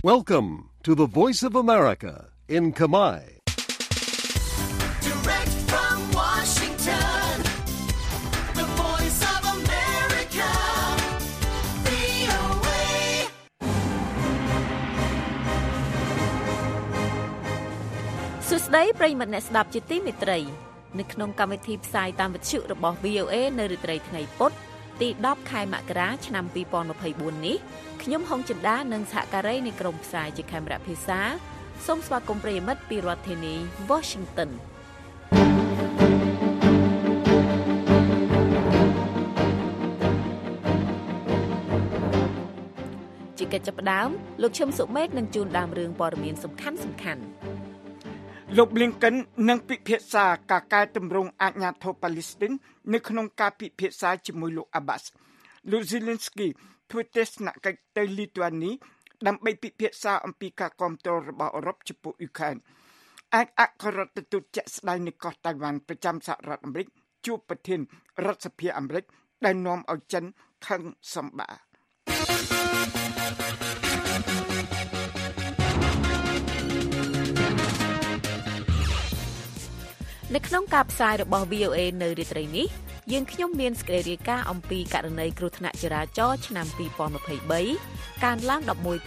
Welcome to the Voice of America in Khmer. Direct from Washington, the Voice of America, VOA. សួស្តីប្រិយមិត្តអ្នកស្ដាប់ជាទីមេត្រីនៅក្នុងកម្មវិធីផ្សាយតាមវិទ្យុរបស់ VOA នៅរាត្រីថ្ងៃពុធទី10ខែមករាឆ្នាំ2024នេះខ្ញុំហុងចិន្តានិងសហការីនៃក្រុមផ្សាយជាខេមរៈភាសាសូមស្វាគមន៍ប្រិយមិត្តពីរដ្ឋធានី Washington ជាកិច្ចចាប់ផ្ដើមលោកឈឹមសុមេតនឹងជួនដើមរឿងព័ត៌មានសំខាន់លោក Blinken នឹងពិភាក្សាការកែតម្រង់អាជ្ញាធរប៉ាឡេស្ទីននៅក្នុងការពិភាក្សាជាមួយលោក Abbas លោក Zelensky ធ្វើទស្សនកិច្ចទៅលីទុអានីដើម្បីពិភាក្សាអំពីការគាំទ្ររបស់អឺរ៉ុបចំពោះអ៊ុយក្រែនឯកអគ្គរដ្ឋទូតជាក់ស្ដែងនៃកោះតៃវ៉ាន់ប្រចាំសហរដ្ឋអាមេរិកជួបប្រធានរដ្ឋសភាអាមេរិកដែលនាំឲ្យចិនខឹងសម្បានៅក្នុងការផ្សាយរបស់ VOA នៅរាត្រីនេះយើងខ្ញុំមានសេចក្តីរាយការណ៍អំពីករណីគ្រោះថ្នាក់ចរាចរណ៍ឆ្នាំ2023កើនឡើង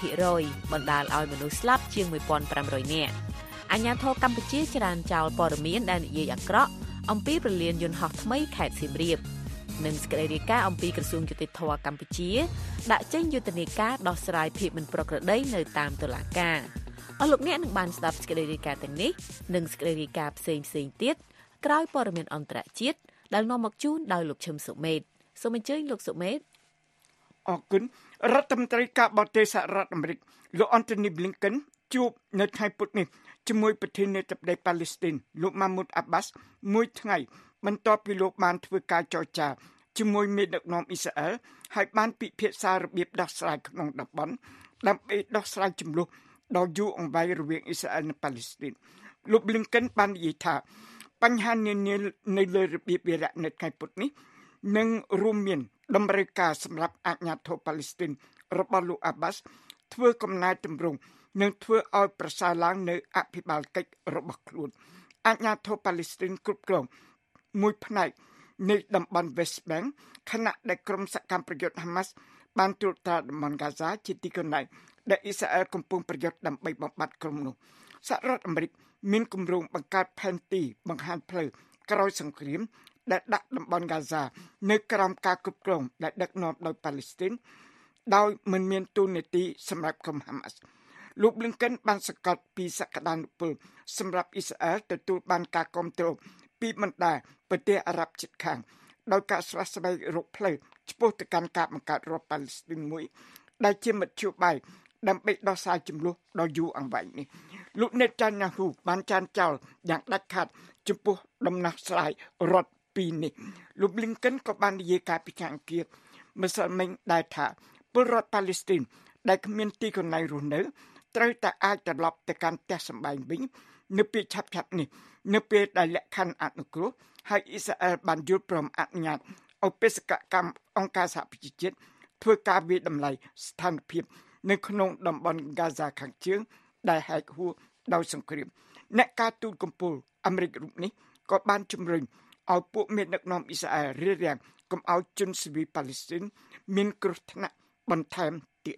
11% បណ្ដាលឲ្យមនុស្សស្លាប់ជាង 1,500 នាក់អាជ្ញាធរកម្ពុជាចរានចោលព័ត៌មានដែលនិយាយអាក្រក់អំពីប្រលានយន្តហោះថ្មីខេត្តសៀមរាបនិងសេចក្តីរាយការណ៍អំពីក្រសួងយុតិធធម៌កម្ពុជាដាក់ចេញយុទ្ធនាការដោះស្រាយភាពមិនប្រក្រតីនៅតាមតុលាការអស់លោកអ្នកនឹងបានស្ដាប់សេចក្តីរាយការណ៍ទាំងនេះនិងសេចក្តីរាយការណ៍ផ្សេងៗទៀតក្រោយព័ត៌មានអន្តរជាតិដែលនាំមកជូនដោយលោកឈឹមសុមេតសូមអញ្ជើញលោកសុមេតអរគុណរដ្ឋមន្ត្រីការបរទេសសហរដ្ឋអាមេរិកលោក Anthony Blinken ជួបនៅថ្ងៃពុធនេះជាមួយប្រធានាធិបតីប៉ាឡេស្ទីនលោក Mahmoud Abbas មួយថ្ងៃបន្ទាប់ពីលោកបានធ្វើការចរចាជាមួយមេដឹកនាំអ៊ីស្រាអែលហើយបានពិភាក្សារបៀបដោះស្រាយក្នុងតំបន់ដើម្បីដោះស្រាយជម្លោះដ៏យូរអង្វែងរវាងអ៊ីស្រាអែលនិងប៉ាឡេស្ទីនលោក Blinken បាននិយាយថាបញ្ហានានានៅលើរបៀបវារៈនៅថ្ងៃពុធនេះនឹងរួមមានតម្រូវការសម្រាប់អាជ្ញាធរប៉ាឡេស្ទីនរបស់លោក Abbas ធ្វើកំណែតម្រង់និងធ្វើឲ្យប្រសើរឡើងនៅអភិបាលកិច្ចរបស់ខ្លួនអាជ្ញាធរប៉ាឡេស្ទីនគ្រប់គ្រងមួយផ្នែកនៃតំបន់ West Bank ខណៈដែលក្រុមសកម្មប្រយុទ្ធ Hamas បានត្រួតត្រាតំបន់ Gaza ជាទីកន្លែងដែលអ៊ីស្រាអែលកំពុងប្រយុទ្ធដើម្បីបំបត្តិក្រុមនោះសហរដ្ឋអាមេរិកមានគម្រោងបង្កើតផែនទីបង្ហាញផ្លូវក្រោយសង្គ្រាមដែលដាក់តំបន់ Gaza នៅក្រោមការគ្រប់គ្រងដែលដឹកនាំដោយប៉ាឡេស្ទីនដោយមិនមានទូនាទីសម្រាប់ក្រុម Hamas លោក Blinken បានសង្កត់ពីសក្តានុពលសម្រាប់អ៊ីស្រាអែលទទួលបានការគាំទ្រពីបណ្ដាប្រទេសអារ៉ាប់ជិតខាងដោយការស្វាស្វែងរកផ្លូវឆ្ពោះទៅកាន់ការបង្កើតរដ្ឋប៉ាឡេស្ទីនមួយដែលជាមធ្យោបាយដើម្បីដោះស្រាយជម្លោះដ៏យូរអង្វែងនេះលោក Netanyahu បានចានចោលយ៉ាងដាច់ខាតចំពោះដំណោះស្រាយរដ្ឋពីរនេះលោក Blinken ក៏បាននិយាយកាលពីខែអង្គារម្សិលមិញដែរថាពលរដ្ឋប៉ាឡេស្ទីនដែលគ្មានទីកន្លែងរស់នៅត្រូវតែអាចត្រឡប់ទៅកាន់ផ្ទះសម្បែងវិញនៅពេលឆាប់ៗនេះនៅពេលដែលលក្ខខណ្ឌអនុគ្រោះហើយអ៊ីស្រាអែលបានយល់ព្រមអនុញ្ញាតឲ្យបេសកកម្មអង្គការសហប្រជាជាតិធ្វើការវិតម្លៃស្ថានភាពនៅក្នុងតំបន់ Gaza ខាងជើងដែលហែកហួរដោយសង្គ្រាមអ្នកការទូតកំពូលអាមេរិករូបនេះក៏បានជំរុញឲ្យពួកមេដឹកនាំអ៊ីស្រាអែលរារាំងកុំឲ្យជនស៊ីវិលប៉ាឡេស្ទីនមានគ្រោះថ្នាក់បន្ថែមទៀត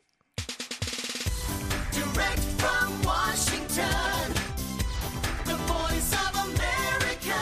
Direct from Washington, the Voice of America,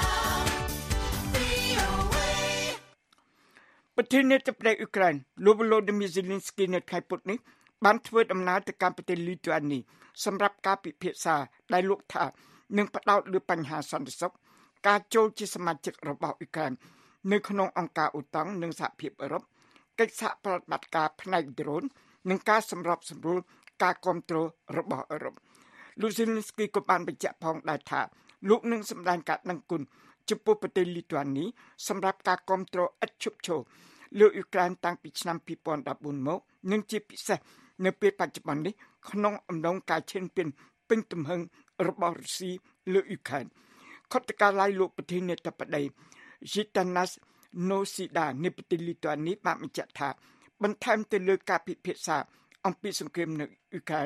VOA. ប្រធានាធិបតីអ៊ុយក្រែនលោក Volodymyr Zelensky នៅថ្ងៃពុធនេះបានធ្វើដំណើរទៅកាន់ប្រទេសលីទុអានីសម្រាប់ការពិភាក្សាដែលលោកថានឹងផ្ដោតលើបញ្ហាសន្តិសុខការចូលជាសមាជិករបស់អ៊ុយក្រែននៅក្នុងអង្គការអូតាំងនិងសហភាពអឺរ៉ុបកិច្ចសហប្រតិបត្តិការផ្នែកដ្រូននិងការសម្របសម្រួលការគ្រប់គ្រងរបស់អឺរ៉ុបលោក Zelensky ក៏បានបញ្ជាក់ផងដែរថាលោកនឹងសម្ដែងការដឹងគុណចំពោះប្រទេសលីទុអានីសម្រាប់ការគ្រប់គ្រងឥតឈប់ឈរលើអ៊ុយក្រែនតាំងពីឆ្នាំ2014មកនិងជាពិសេសនៅពេលបច្ចុប្បន្ននេះក្នុងអំឡុងការឈានពានពេញទំហឹងរបស់រុស្ស៊ីលើអ៊ុយក្រែនខុទ្ទកាល័យលោកប្រធានាធិបតី Gitanas Nausėda នៃប្រទេសលីទុអានីបានបញ្ជាក់ថាបន្ថែមទៅលើការពិភាក្សាអំពីសង្គ្រាមនៅអ៊ុយក្រែន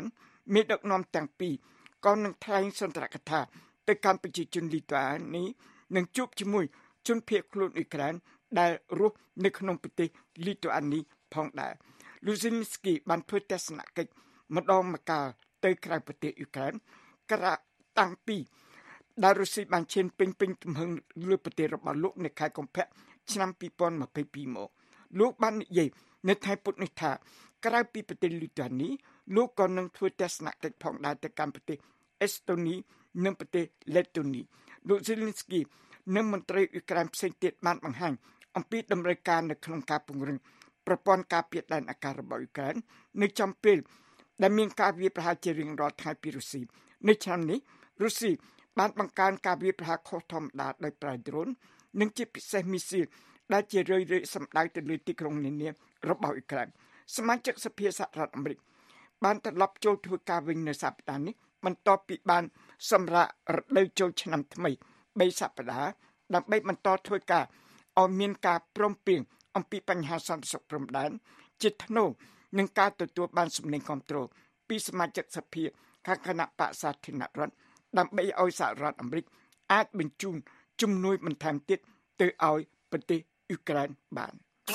មេដឹកនាំទាំងពីរក៏នឹងថ្លែងសន្ទរកថាទៅកាន់ប្រជាជនលីទុអានីនឹងជួបជាមួយជនភៀសខ្លួនអ៊ុយក្រែនដែលរស់នៅក្នុងប្រទេសលីទុអានីផងដែរលូស៊ីនស្គីបានធ្វើទស្សនកិច្ចម្ដងម្កាលទៅក្រៅប្រទេសអ៊ុយក្រែនក្រៅតាំងពីដែលរុស្ស៊ីបានឈានពេញទំហឹងលើប្រទេសរបស់លោកនៅខែកុម្ភៈឆ្នាំ2022មកលោកបាននិយាយនៅថ្ងៃពុធនេះថាក្រៅពីប្រទេសលីទុអានីលោកក៏នឹងធ្វើទស្សនកិច្ចផងដែរទៅកាន់ប្រទេសអេស្តូនីនិងប្រទេសលេតូនីលោកហ្សេលីនស្គីនិងមន្ត្រីអ៊ុយក្រែនផ្សេងទៀតបានបង្ហាញអំពីតម្រូវការនៅក្នុងការពង្រឹងប្រព័ន្ធការពារដែនអាកាសរបស់អ៊ុយក្រែននៅចំពេលដែលមានការវាយប្រហារជារៀងរាល់ថ្ងៃពីរុស្ស៊ីនៅឆ្នាំនេះរុស្ស៊ីបានបង្កើនការវាយប្រហារខុសធម្មតាដោយប្រើដ្រូននិងជាពិសេសមីស៊ីលដែលជារឿយៗសម្ដៅទៅលើទីក្រុងនានារបស់អ៊ុយក្រែនសមាជិកសភាសហរដ្ឋអាមេរិកបានត្រឡប់ចូលធ្វើការវិញនៅសប្តាហ៍នេះបន្ទាប់ពីបានសម្រាករដូវចូលឆ្នាំថ្មី3សប្តាហ៍ដើម្បីបន្តធ្វើការឲ្យមានការព្រមព្រៀងអំពីបញ្ហាសន្តិសុខព្រំដែនជាថ្នូរនឹងការទទួលបានសំឡេងគាំទ្រពីសមាជិកសភាខាងគណៈបក្សសាធារណរដ្ឋដើម្បីឲ្យសហរដ្ឋអាមេរិកអាចបញ្ជូនជំនួយបន្ថែមទៀតទៅឲ្យប្រទេសអ៊ុយក្រែនបាន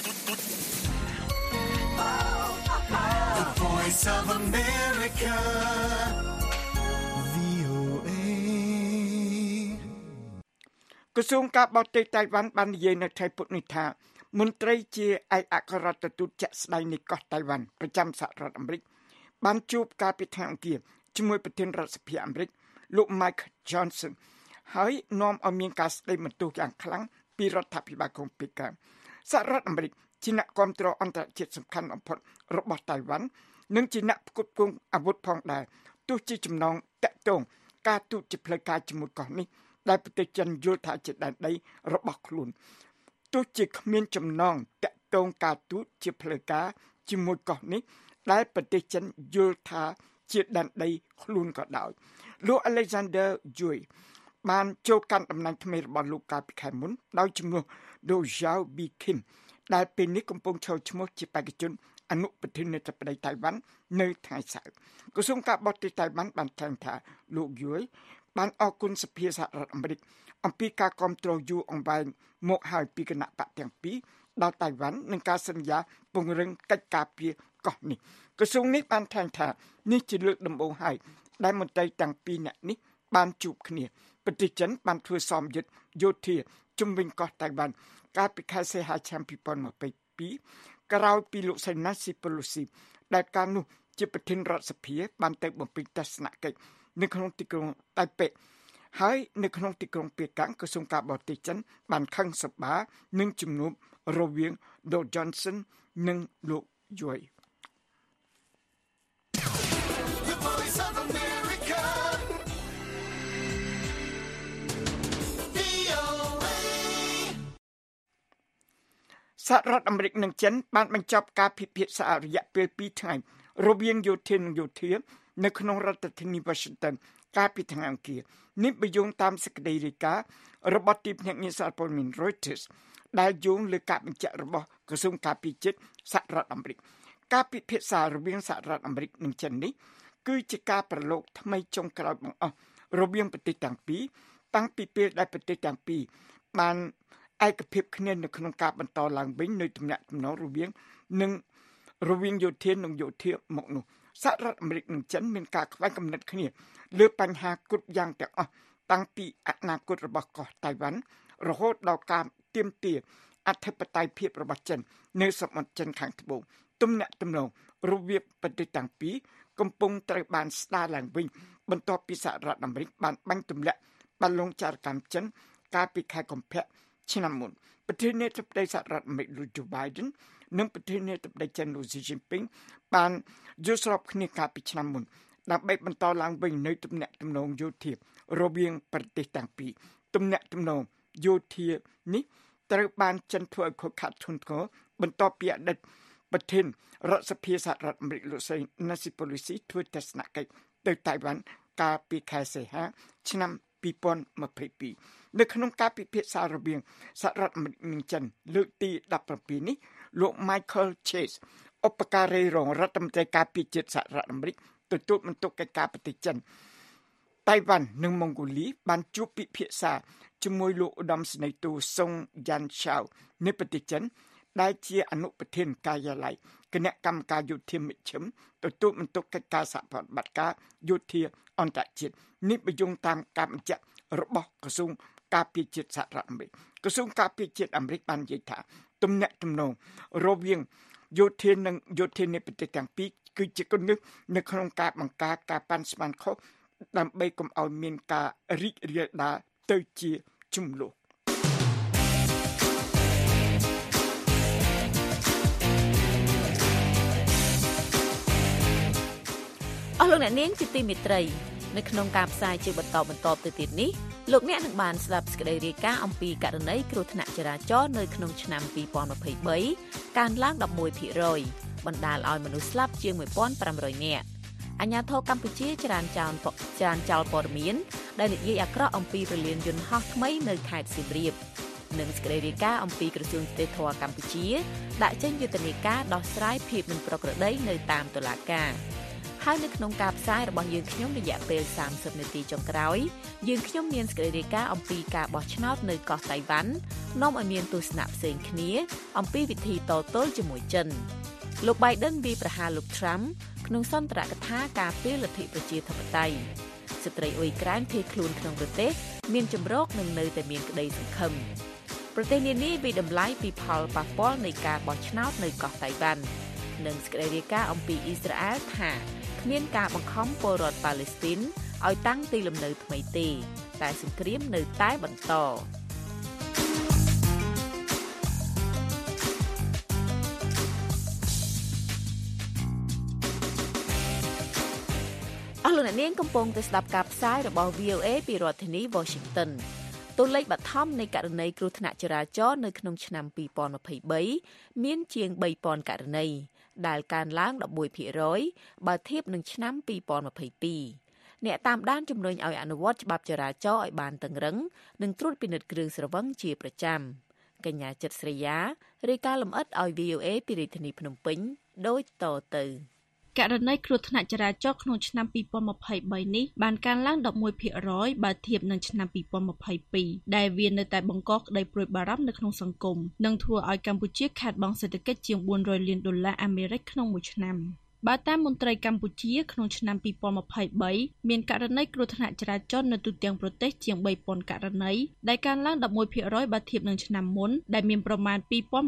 The Voice of America. VOA. ក្រសួងការបរទេសតៃវ៉ាន់បាននិយាយនៅថ្ងៃពុធនេះថាមន្ត្រីជាឯកអគ្គរដ្ឋទូតជាក់ស្ដែងនៃកោះតៃវ៉ាន់ប្រចាំសហរដ្ឋអាមេរិកបានជួបការពិធីអង្គារជាមួយប្រធានរដ្ឋសភាអាមេរិកលោក Mike Johnson ហើយនាំឲ្យមានការស្ដីបន្ទោសយ៉ាងខ្លាំងពីរដ្ឋាភិបាលក្រុងប៉េកាំងសហរដ្ឋអាមេរិកជាអ្នកគាំទ្រអន្តរជាតិសំខាន់បំផុតរបស់តៃវ៉ាន់និងជាអ្នកផ្គត់ផ្គង់អាវុធផងដែរទោះជាចំណងតាក់ទងការទូតជាផ្លូវការជាមួយកោះនេះដែលប្រទេសចិនយល់ថាជាដែនដីរបស់ខ្លួនទោះជាគ្មានចំណងតាក់ទងការទូតជាផ្លូវការជាមួយកោះនេះដែលប្រទេសចិនយល់ថាជាដែនដីខ្លួនក៏ដោយលោក Alexander Yui បានចូលកាន់តំណែងថ្មីរបស់លោកកាលពីខែមុនដោយជំនួសលោក Zhao Bikin ដែលពេលនេះកំពុងឈរឈ្មោះជាបេក្ខជនអនុប្រធានាធិបតីតៃវ៉ាន់នៅថ្ងៃសៅរ៍ក្រសួងការបរទេសតៃវ៉ាន់បានថ្លែងថាលោក Yui បានអរគុណសភាសហរដ្ឋអាមេរិកអំពីការគាំទ្រយូរអង្វែងមកហើយពីគណៈបកទាំងពីរដល់តៃវ៉ាន់និងការសន្យាពង្រឹងកិច្ចការពារកោះនេះក្រសួងនេះបានថ្លែងថានេះជាលើកដំបូងហើយដែលមន្ត្រីទាំងពីរនាក់នេះបានជួបគ្នាប្រទេសចិនបានធ្វើសមយុទ្ធយោធាជំវិញកោះតៃវ៉ាន់កាលពីខែសីហាឆ្នាំ2022ក្រោយពីលោកសេណាស៊ីប៉ូឡូស៊ីដែលកាលនោះជាប្រធានរដ្ឋសភាបានទៅបំពេញទស្សនកិច្ចនៅក្នុងទីក្រុងតៃប៉េហើយនៅក្នុងទីក្រុងប៉េកាំងក្រសួងការបរទេសចិនបានខឹងសម្បានឹងជំនួបរវាងលោក Johnson និងលោក Yui The Voice of America. VOA. សហរដ្ឋអាមេរិកនិងចិនបានបញ្ចប់ការពិភាក្សារយៈពេល2ថ្ងៃរវាងយោធានិងយោធានៅក្នុងរដ្ឋធានី Washington កាលពីថ្ងៃអង្គារនេះបញ្យងតាមសេចក្តីរាយការណ៍របស់ទីភ្នាក់ងារសារព័ត៌មាន Reuters ដែលយោងលើការបញ្ជាក់របស់ក្រសួងការពារជាតិសហរដ្ឋអាមេរិកការពិភាក្សារវាងសហរដ្ឋអាមេរិកនិងចិននេះគឺជាការប្រឡូកថ្មីចុងក្រោយបង្អស់រវាងប្រទេសទាំងពីរតាំងពីពេលដែលប្រទេសទាំងពីរបានឯកភាពគ្នានៅក្នុងការបន្តឡើងវិញនៃទំនាក់ទំនងរវាងយោធានិងយោធាមកនោះសហរដ្ឋអាមេរិកនិងចិនមានការខ្វែងគំនិតគ្នាលើបញ្ហាគ្រប់យ៉ាងទាំងអស់តាំងពីអនាគតរបស់កោះតៃវ៉ាន់រហូតដល់ការទាមទារអធិបតេយ្យភាពរបស់ចិននៅសមុទ្រចិនខាងត្បូងទំនាក់ទំនងរវាងប្រទេសទាំងពីរកំពុងត្រូវបានស្ដារឡើងវិញបន្ទាប់ពីសហរដ្ឋអាមេរិកបានបាញ់ទម្លាក់បាល់ឡុងចារកម្មចិនកាលពីខែកុម្ភៈឆ្នាំមុនប្រធានាធិបតីសហរដ្ឋអាមេរិកលោក Joe Biden និងប្រធានាធិបតីចិនលោក Xi Jinping បានយល់ស្របគ្នាកាលពីឆ្នាំមុនដើម្បីបន្តឡើងវិញនៅទំនាក់ទំនងយោធារវាងប្រទេសទាំងពីរទំនាក់ទំនងយោធានេះត្រូវបានចិនធ្វើឲ្យខូចខាតធ្ងន់ធ្ងរបន្ទាប់ពីអតីតប្រធានរដ្ឋសភាសហរដ្ឋអាមេរិកលោក Nancy Pelosi ធ្វើទស្សនកិច្ចទៅតៃវ៉ាន់កាលពីខែសីហាឆ្នាំ2022នៅក្នុងការពិភាក្សារវាងសហរដ្ឋអាមេរិកនិងចិនលើកទី17នេះលោក Michael Chase ឧបការីរងរដ្ឋមន្ត្រីការពារជាតិសហរដ្ឋអាមេរិកទទួលបន្ទុកកិច្ចការប្រទេសចិនតៃវ៉ាន់និងម៉ុងហ្គូលីបានជួបពិភាក្សាជាមួយលោកឧត្តមសេនីយ៍ទូសុងយ៉ាន់ឆាវនៃប្រទេសចិនដែលជាអនុប្រធានការិយាល័យគណៈកម្មការយោធាមជ្ឈិមទទួលបន្ទុកកិច្ចការសហប្រតិបត្តិការយោធាអន្តរជាតិនេះបញ្យងតាមការបញ្ជាក់របស់ក្រសួងការពារជាតិសហរដ្ឋអាមេរិកក្រសួងការពារជាតិអាមេរិកបាននិយាយថាទំនាក់ទំនងរវាងយោធានិងយោធានៃប្រទេសទាំងពីរគឺជាគន្លឹះនៅក្នុងការបង្ការការប៉ាន់ស្មានខុសដើម្បីកុំឲ្យមានការរីករាលដាលទៅជាជំលោះអស់លោកអ្នកនាងជាទីមេត្រីនៅក្នុងការផ្សាយជាបន្តទៅទៀតនេះលោកអ្នកនឹងបានស្ដាប់សេចក្តីរាយការណ៍អំពីករណីគ្រោះថ្នាក់ចរាចរណ៍នៅក្នុងឆ្នាំ2023កើនឡើង 11% បណ្ដាលឲ្យមនុស្សស្លាប់ជាង 1,500 នាក់អាជ្ញាធរកម្ពុជាចរាចរព័ត៌មានដែលនិយាយអាក្រក់អំពីរលានយន្តហោះថ្មីនៅខេត្តសៀមរាបនិងសេចក្តីរាយការណ៍អំពីក្រសួងយុតិធម៌កម្ពុជាដាក់ចេញយុទ្ធនាការដោះស្រាយភាពមិនប្រក្រតីនៅតាមតុលាការហើយនៅក្នុងការផ្សាយរបស់យើងខ្ញុំរយៈពេល30នាទីចុងក្រោយយើងខ្ញុំមានសេចក្តីរាយការណ៍អំពីការបោះឆ្នោតនៅកោះតៃវ៉ាន់នាំឲ្យមានទស្សនៈផ្សេងគ្នាអំពីវិធីតទល់ជាមួយចិនលោក Biden វាយប្រហារលោក Trump ក្នុងសន្ទរកថាការពារលទ្ធិប្រជាធិបតេយ្យស្ត្រីអ៊ុយក្រែនភៀសខ្លួនក្នុងប្រទេសមានចម្រោកនិងនៅតែមានក្តីសង្ឃឹមប្រទេសនានាវិតម្លៃពីផលប៉ះពាល់នៃការបោះឆ្នោតនៅកោះតៃវ៉ាន់និងសេចក្តីរាយការណ៍អំពីអ៊ីស្រាអែលថាគ្មានការបង្ខំពលរដ្ឋប៉ាឡេស្ទីនឲ្យតាំងទីលំនៅថ្មីទេតែសង្គ្រាមនៅតែបន្តអស់លោកអ្នកនាងកំពុងតែស្ដាប់ការផ្សាយរបស់ VOA ពីរដ្ឋធានី Washington តួលេខបឋមនៃករណីគ្រោះថ្នាក់ចរាចរណ៍នៅក្នុងឆ្នាំ2023មានជាង 3,000 ករណីដែលកើនឡើង 11% បើធៀបនឹងឆ្នាំ2022អ្នកតាមដានជំរុញឲ្យអនុវត្តច្បាប់ចរាចរណ៍ឲ្យបានតឹងរ៉ឹងនិងត្រួតពិនិត្យគ្រឿងស្រវឹងជាប្រចាំកញ្ញាចិត្តស្រីយ៉ារាយការណ៍លម្អិតឲ្យ VOA ពីរាជធានីភ្នំពេញដូចតទៅករណីគ្រោះថ្នាក់ចរាចរណ៍ក្នុងឆ្នាំ2023នេះបានកើនឡើង 11% បើធៀបនឹងឆ្នាំ2022ដែលវានៅតែបង្កក្តីព្រួយបារម្ភនៅក្នុងសង្គមនិងធ្វើឲ្យកម្ពុជាខាតបង់សេដ្ឋកិច្ចជាង$400 លានអាមេរិកក្នុងមួយឆ្នាំបើតាមមន្ត្រីកម្ពុជាក្នុងឆ្នាំ2023មានករណីគ្រោះថ្នាក់ចរាចរណ៍នៅទូទាំងប្រទេសជាង 3,000 ករណីដែលកើនឡើង 11% បើធៀបនឹងឆ្នាំមុនដែលមានប្រមាណ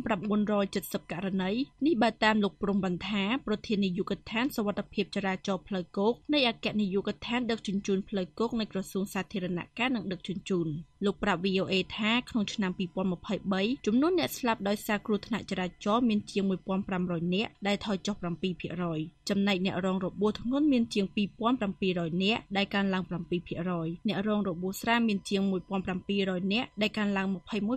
2,970 ករណីនេះបើតាមលោកព្រំបន្ថាប្រធាននាយកដ្ឋានសុវត្ថិភាពចរាចរណ៍ផ្លូវគោកនៃអគ្គនាយកដ្ឋានដឹកជញ្ជូនផ្លូវគោកនៃក្រសួងសាធារណការនិងដឹកជញ្ជូនលោកប្រាប់ VOA ថាក្នុងឆ្នាំ2023ចំនួនអ្នកស្លាប់ដោយសារគ្រោះថ្នាក់ចរាចរណ៍មានជាង 1,500 នាក់ដែលថយចុះ 7% ចំណែកអ្នករងរបួសធ្ងន់មានជាង 2,700 នាក់ដែលកើនឡើង 7% អ្នករងរបួសស្រាលមានជាង 1,700 នាក់ដែលកើនឡើង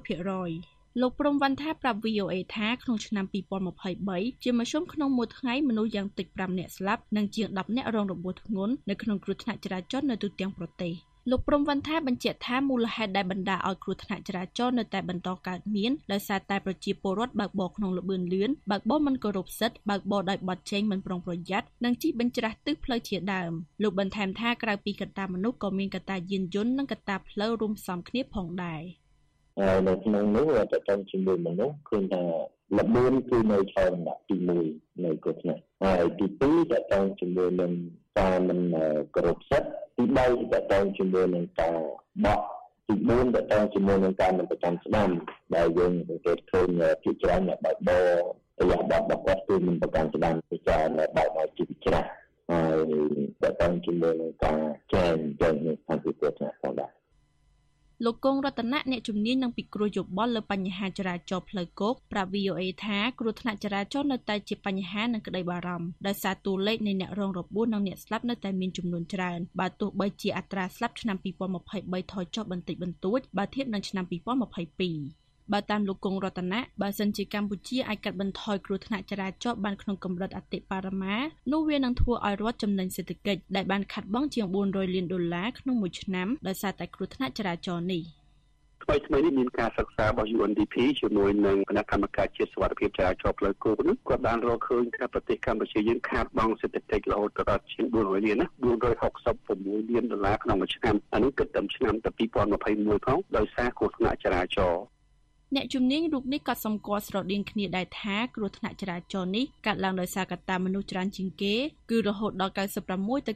21% លោកព្រំវណ្ណថាប្រាប់ VOA ថាក្នុងឆ្នាំ2023ជាមធ្យមក្នុងមួយថ្ងៃមនុស្សយ៉ាងតិច5នាក់ស្លាប់និងជាង10នាក់រងរបួសធ្ងន់នៅក្នុងគ្រោះថ្នាក់ចរាចរណ៍នៅទូទាំងប្រទេសលោកព្រំវណ្ណថាបញ្ជាក់ថាមូលហេតុដែលបណ្ដាលឲ្យគ្រោះថ្នាក់ចរាចរណ៍នៅតែបន្តកើតមានដោយសារតែប្រជាពលរដ្ឋបើកបរក្នុងល្បឿនលឿនបើកបរមិនគោរពសិទ្ធិបើកបរដោយបត់ជែងមិនប្រុងប្រយ័ត្ននិងជិះបញ្ច្រាសទិសផ្លូវជាដើមលោកបន្ថែមថាក្រៅពីកត្តាមនុស្សក៏មានកត្តាយានយន្តនិងកត្តាផ្លូវរួមផ្សំគ្នាផងដែរនៅក្នុងនោះតើតើជាមួយមនុស្សឃើញថាល្បឿនគឺនៅឆោតដាក់ទី1នៃគ្រោះថ្នាក់ហើយទី2តើតើជាមួយនឹងការមិនគោរពសិទ្ធិទី3តើតើជាមួយនឹងការបក់ទី4តើតើជាមួយនឹងការមិនប្រចាំស្ដាំដែលយើងសង្កេតឃើញជាច្រើនអ្នកបើកបរប្រយ័ត្នបាត់គឺមិនប្រចាំស្ដាំពីការបើកមកជាច្រាស់ហើយតើតើជាមួយនឹងការចែងនៅខាងពីគ្រោះថ្នាក់ផងដែរលោកកុងរតនៈអ្នកជំនាញនឹងពិគ្រោះយោបល់លើបញ្ហាចរាចរណ៍ផ្លូវគោកប្រាប់ VOA ថាគ្រោះថ្នាក់ចរាចរណ៍នៅតែជាបញ្ហានិងក្តីបារម្ភដោយសារតួលេខនៃអ្នករងរបួសនិងអ្នកស្លាប់នៅតែមានចំនួនច្រើនបើទោះបីជាអត្រាស្លាប់ឆ្នាំ2023ថយចុះបន្តិចបន្តួចបើធៀបនឹងឆ្នាំ2022បើតាមលោកកុងរតនៈបើសិនជាកម្ពុជាអាចកាត់បន្ថយគ្រោះថ្នាក់ចរាចរណ៍បានក្នុងកម្រិតអតិបរមានោះវានឹងធ្វើឲ្យរដ្ឋចំណេញសេដ្ឋកិច្ចដែលបានខាត់បង់ជាង$400 លានក្នុងមួយឆ្នាំដោយសារតែគ្រោះថ្នាក់ចរាចរណ៍នេះថ្មីនេះមានការសិក្សារបស់ UNDP ជាមួយនឹងគណៈកម្មការជាតិសុវត្ថិភាពចរាចរណ៍ផ្លូវគោកនោះគាត់បានរកឃើញថាប្រទេសកម្ពុជាយើងខាតបង់សេដ្ឋកិច្ចរហូតដល់ជាង400លានណា466លានដុល្លារក្នុងមួយឆ្នាំអានេះគិតតាមឆ្នាំ2021ផងដោយសារគ្រោះថ្នាក់ចរាចរណ៍អ្នកជំនាញរូបនេះក៏សម្គាល់ស្រដៀងគ្នាដែរថាគ្រោះថ្នាក់ចរាចរណ៍នេះកើតឡើងដោយសារកត្តាមនុស្សច្រើនជាងគេគឺរហូតដល់ 96 ទៅ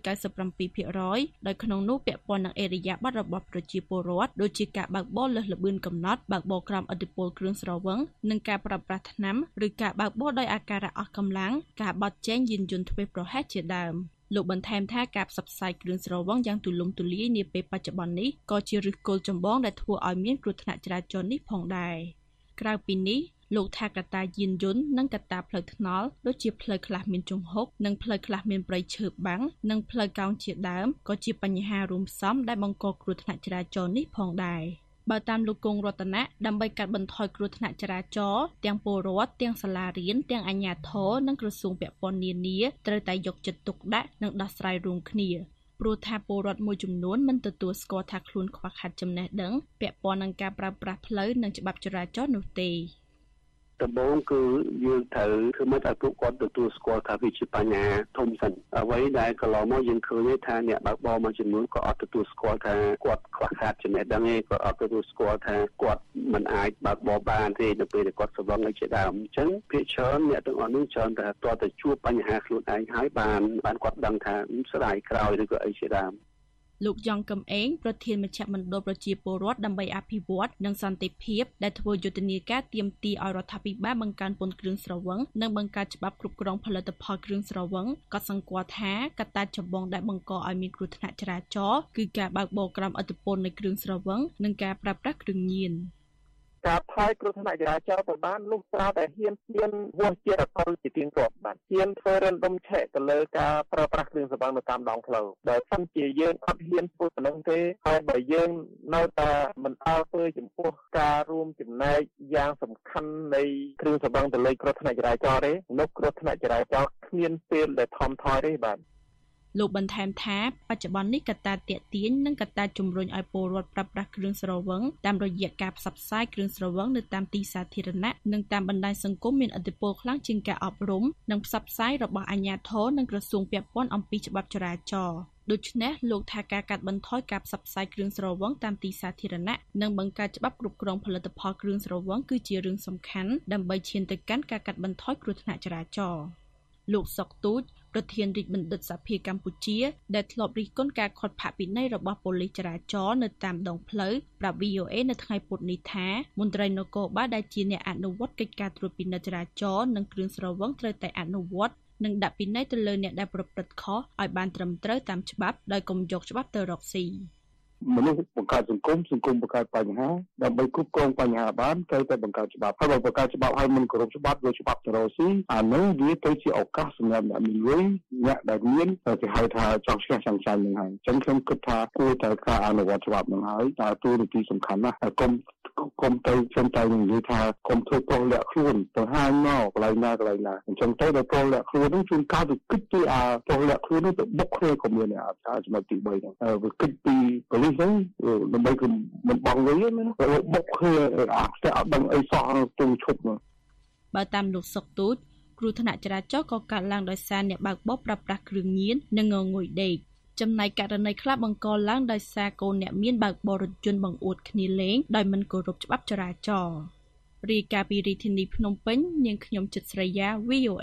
97% ដោយក្នុងនោះពាក់ព័ន្ធនឹងអេរយាប័តរបស់ប្រជាពលរដ្ឋដូចជាការបើកបរលើសល្បឿនកំណត់បើកបរក្រោមឥទ្ធិពលគ្រឿងស្រវឹងនិងការប្រើប្រាស់ថ្នាំឬការបើកបរដោយអាការៈអស់កម្លាំងការបត់ចែងយានយន្តធ្វេសប្រហែសជាដើមលោកបន្ថែមថាការផ្សព្វផ្សាយគ្រឿងស្រវឹងយ៉ាងទូលំទូលាយនាពេលបច្ចុប្បន្ននេះក៏ជាឫសគល់ចម្បងដែលធ្វើឲ្យមានគ្រោះថ្នាក់ចរាចរណ៍នេះផងដែរក្រៅពីនេះលោកថាកត្តាយានយន្តនិងកត្តាផ្លូវថ្នល់ដូចជាផ្លូវខ្លះមានជង្ហុកនិងផ្លូវខ្លះមានព្រៃឈើបាំងនិងផ្លូវកោងជាដើមក៏ជាបញ្ហារួមផ្សំដែលបង្កគ្រោះថ្នាក់ចរាចរណ៍នេះផងដែរបើតាមលោកគង់រតនៈដើម្បីកាត់បន្ថយគ្រោះថ្នាក់ចរាចរណ៍ទាំងពលរដ្ឋទាំងសាលារៀនទាំងអាជ្ញាធរនិងក្រសួងពាក់ព័ន្ធនានាត្រូវតែយកចិត្តទុកដាក់និងដោះស្រាយរួមគ្នាព្រោះថាពលរដ្ឋមួយចំនួនមិនទទួលស្គាល់ថាខ្លួនខ្វះខាតចំណេះដឹងពាក់ព័ន្ធនឹងការប្រើប្រាស់ផ្លូវនិងច្បាប់ចរាចរណ៍នោះទេដំបូងគឺយើងត្រូវធ្វើម៉េចឲ្យពួកគាត់ទទួលស្គាល់ថាវាជាបញ្ហាធំសិនអ្វីដែលកន្លងមកយើងឃើញថាអ្នកបើកបរមួយចំនួនក៏អត់ទទួលស្គាល់ថាគាត់ខ្វះខាតចំណេះដឹងទេក៏អត់ទទួលស្គាល់ថាគាត់មិនអាចបើកបរបានទេនៅពេលដែលគាត់ស្រវឹងជាដើមអញ្ចឹងភាគច្រើនអ្នកទាំងអស់នោះច្រើនតែតើទៅជួបបញ្ហាខ្លួនឯងហើយបានគាត់ដឹងថាស្ដាយក្រោយឬក៏អីជាដើមលោកយ៉ងកំឯងប្រធានមជ្ឈមណ្ឌលប្រជាពលរដ្ឋដើម្បីអភិវឌ្ឍនិងសន្តិភាពដែលធ្វើយុទ្ធនាការទាមទារឲ្យរដ្ឋាភិបាលបង្កើនពន្ធគ្រឿងស្រវឹងនិងបង្កើតច្បាប់គ្រប់គ្រងផលិតផលគ្រឿងស្រវឹងក៏សង្កត់ថាកត្តាចម្បងដែលបង្កឲ្យមានគ្រោះថ្នាក់ចរាចរណ៍គឺការបើកបរក្រោមឥទ្ធិពលនៃគ្រឿងស្រវឹងនិងការប្រើប្រាស់គ្រឿងញៀនការថយគ្រោះថ្នាក់ចរាចរណ៍ទៅបានលុះត្រាតែហ៊ានវាស់ជារកលជាទៀងទាត់បានហ៊ានធ្វើរំដំឆែកទៅលើការប្រើប្រាស់គ្រឿងស្រវឹងនៅតាមដងផ្លូវដែលសិនជាយើងអត់ហ៊ានធ្វើប៉ុណ្ណឹងទេហើយបើយើងនៅតែមិនអើពើចំពោះការរួមចំណែកយ៉ាងសំខាន់នៃគ្រឿងស្រវឹងទៅលើគ្រោះថ្នាក់ចរាចរណ៍ទេនោះគ្រោះថ្នាក់ចរាចរណ៍គ្មានពេលដែលថមថយទេបាទលោកបន្ថែមថាបច្ចុប្បន្ននេះកត្តាទាក់ទាញនិងកត្តាជំរុញឲ្យពលរដ្ឋប្រើប្រាស់គ្រឿងស្រវឹងតាមរយៈការផ្សព្វផ្សាយគ្រឿងស្រវឹងនៅតាមទីសាធារណៈនិងតាមបណ្ដាញសង្គមមានឥទ្ធិពលខ្លាំងជាងការអប់រំនិងផ្សព្វផ្សាយរបស់អាជ្ញាធរនិងក្រសួងពាក់ព័ន្ធអំពីច្បាប់ចរាចរណ៍ដូច្នេះលោកថាការកាត់បន្ថយការផ្សព្វផ្សាយគ្រឿងស្រវឹងតាមទីសាធារណៈនិងបង្កើតច្បាប់គ្រប់គ្រងផលិតផលគ្រឿងស្រវឹងគឺជារឿងសំខាន់ដើម្បីឈានទៅកាន់ការកាត់បន្ថយគ្រោះថ្នាក់ចរាចរណ៍លោកសុកទូចប្រធានរាជបណ្ឌិតសភាកម្ពុជាដែលធ្លាប់រិះគន់ការខាត់ផាកពិន័យរបស់ប៉ូលីសចរាចរណ៍នៅតាមដងផ្លូវប្រាប់ VOA នៅថ្ងៃពុធនេះថាមន្ត្រីនគរបាលដែលជាអ្នកអនុវត្តកិច្ចការត្រួតពិនិត្យចរាចរណ៍និងគ្រឿងស្រវឹងត្រូវតែអនុវត្តនិងដាក់ពិន័យទៅលើអ្នកដែលប្រព្រឹត្តខុសឲ្យបានត្រឹមត្រូវតាមច្បាប់ដោយកុំយកច្បាប់ទៅរកស៊ីមនុស្សបង្កើតសង្គមបង្កើតបញ្ហាដើម្បីគ្រប់គ្រងបញ្ហាបានត្រូវតែបង្កើតច្បាប់ហើយបើបង្កើតច្បាប់ឲ្យមិនគោរពច្បាប់យកច្បាប់ទៅរកស៊ីអានោះវាទៅជាឱកាសសម្រាប់អ្នកមានលុយអ្នកដែលមានគេហៅថាចង់ឈ្នះចង់ចាញ់នឹងហើយអញ្ចឹងខ្ញុំគិតថាគួរតែការអនុវត្តច្បាប់នឹងហើយតែទូនីតិសំខាន់ណាស់ហើយកុំទៅខ្ញុំតែនិយាយថាកុំធ្វើប្រុសលាក់ខ្លួនទៅហាញមកកន្លែងណាអញ្ចឹងទៅដល់ប្រុសលាក់ខ្លួននឹងជួនកាលទៅគិតពីអាប្រុសលាក់ខ្លួននឹងទៅបុកគ្នាក៏មានអាចចំណុចទី3ហ្នឹងវាគិតពីប៉ូលីសហ្នឹងដើម្បីគឺមិនបងវិញណាបុកគ្នាអាផ្ទះអត់ដឹងអីសោះទៅឈប់មកបើតាមលោកសុកទូចគ្រោះថ្នាក់ចរាចរណ៍ក៏កើតឡើងដោយសារអ្នកបើកបរប្រើប្រាស់គ្រឿងញៀននិងងងុយដេកចំណែកករណីខ្លះបង្កឡើងដោយសារកូនអ្នកមានបើកបររថយន្តបង្អួតគ្នាលេងដោយមិនគោរពច្បាប់ចរាចរណ៍រាយការណ៍ពីរាជធានីភ្នំពេញនាងខ្ញុំចិត្តស្រីយ៉ា VOA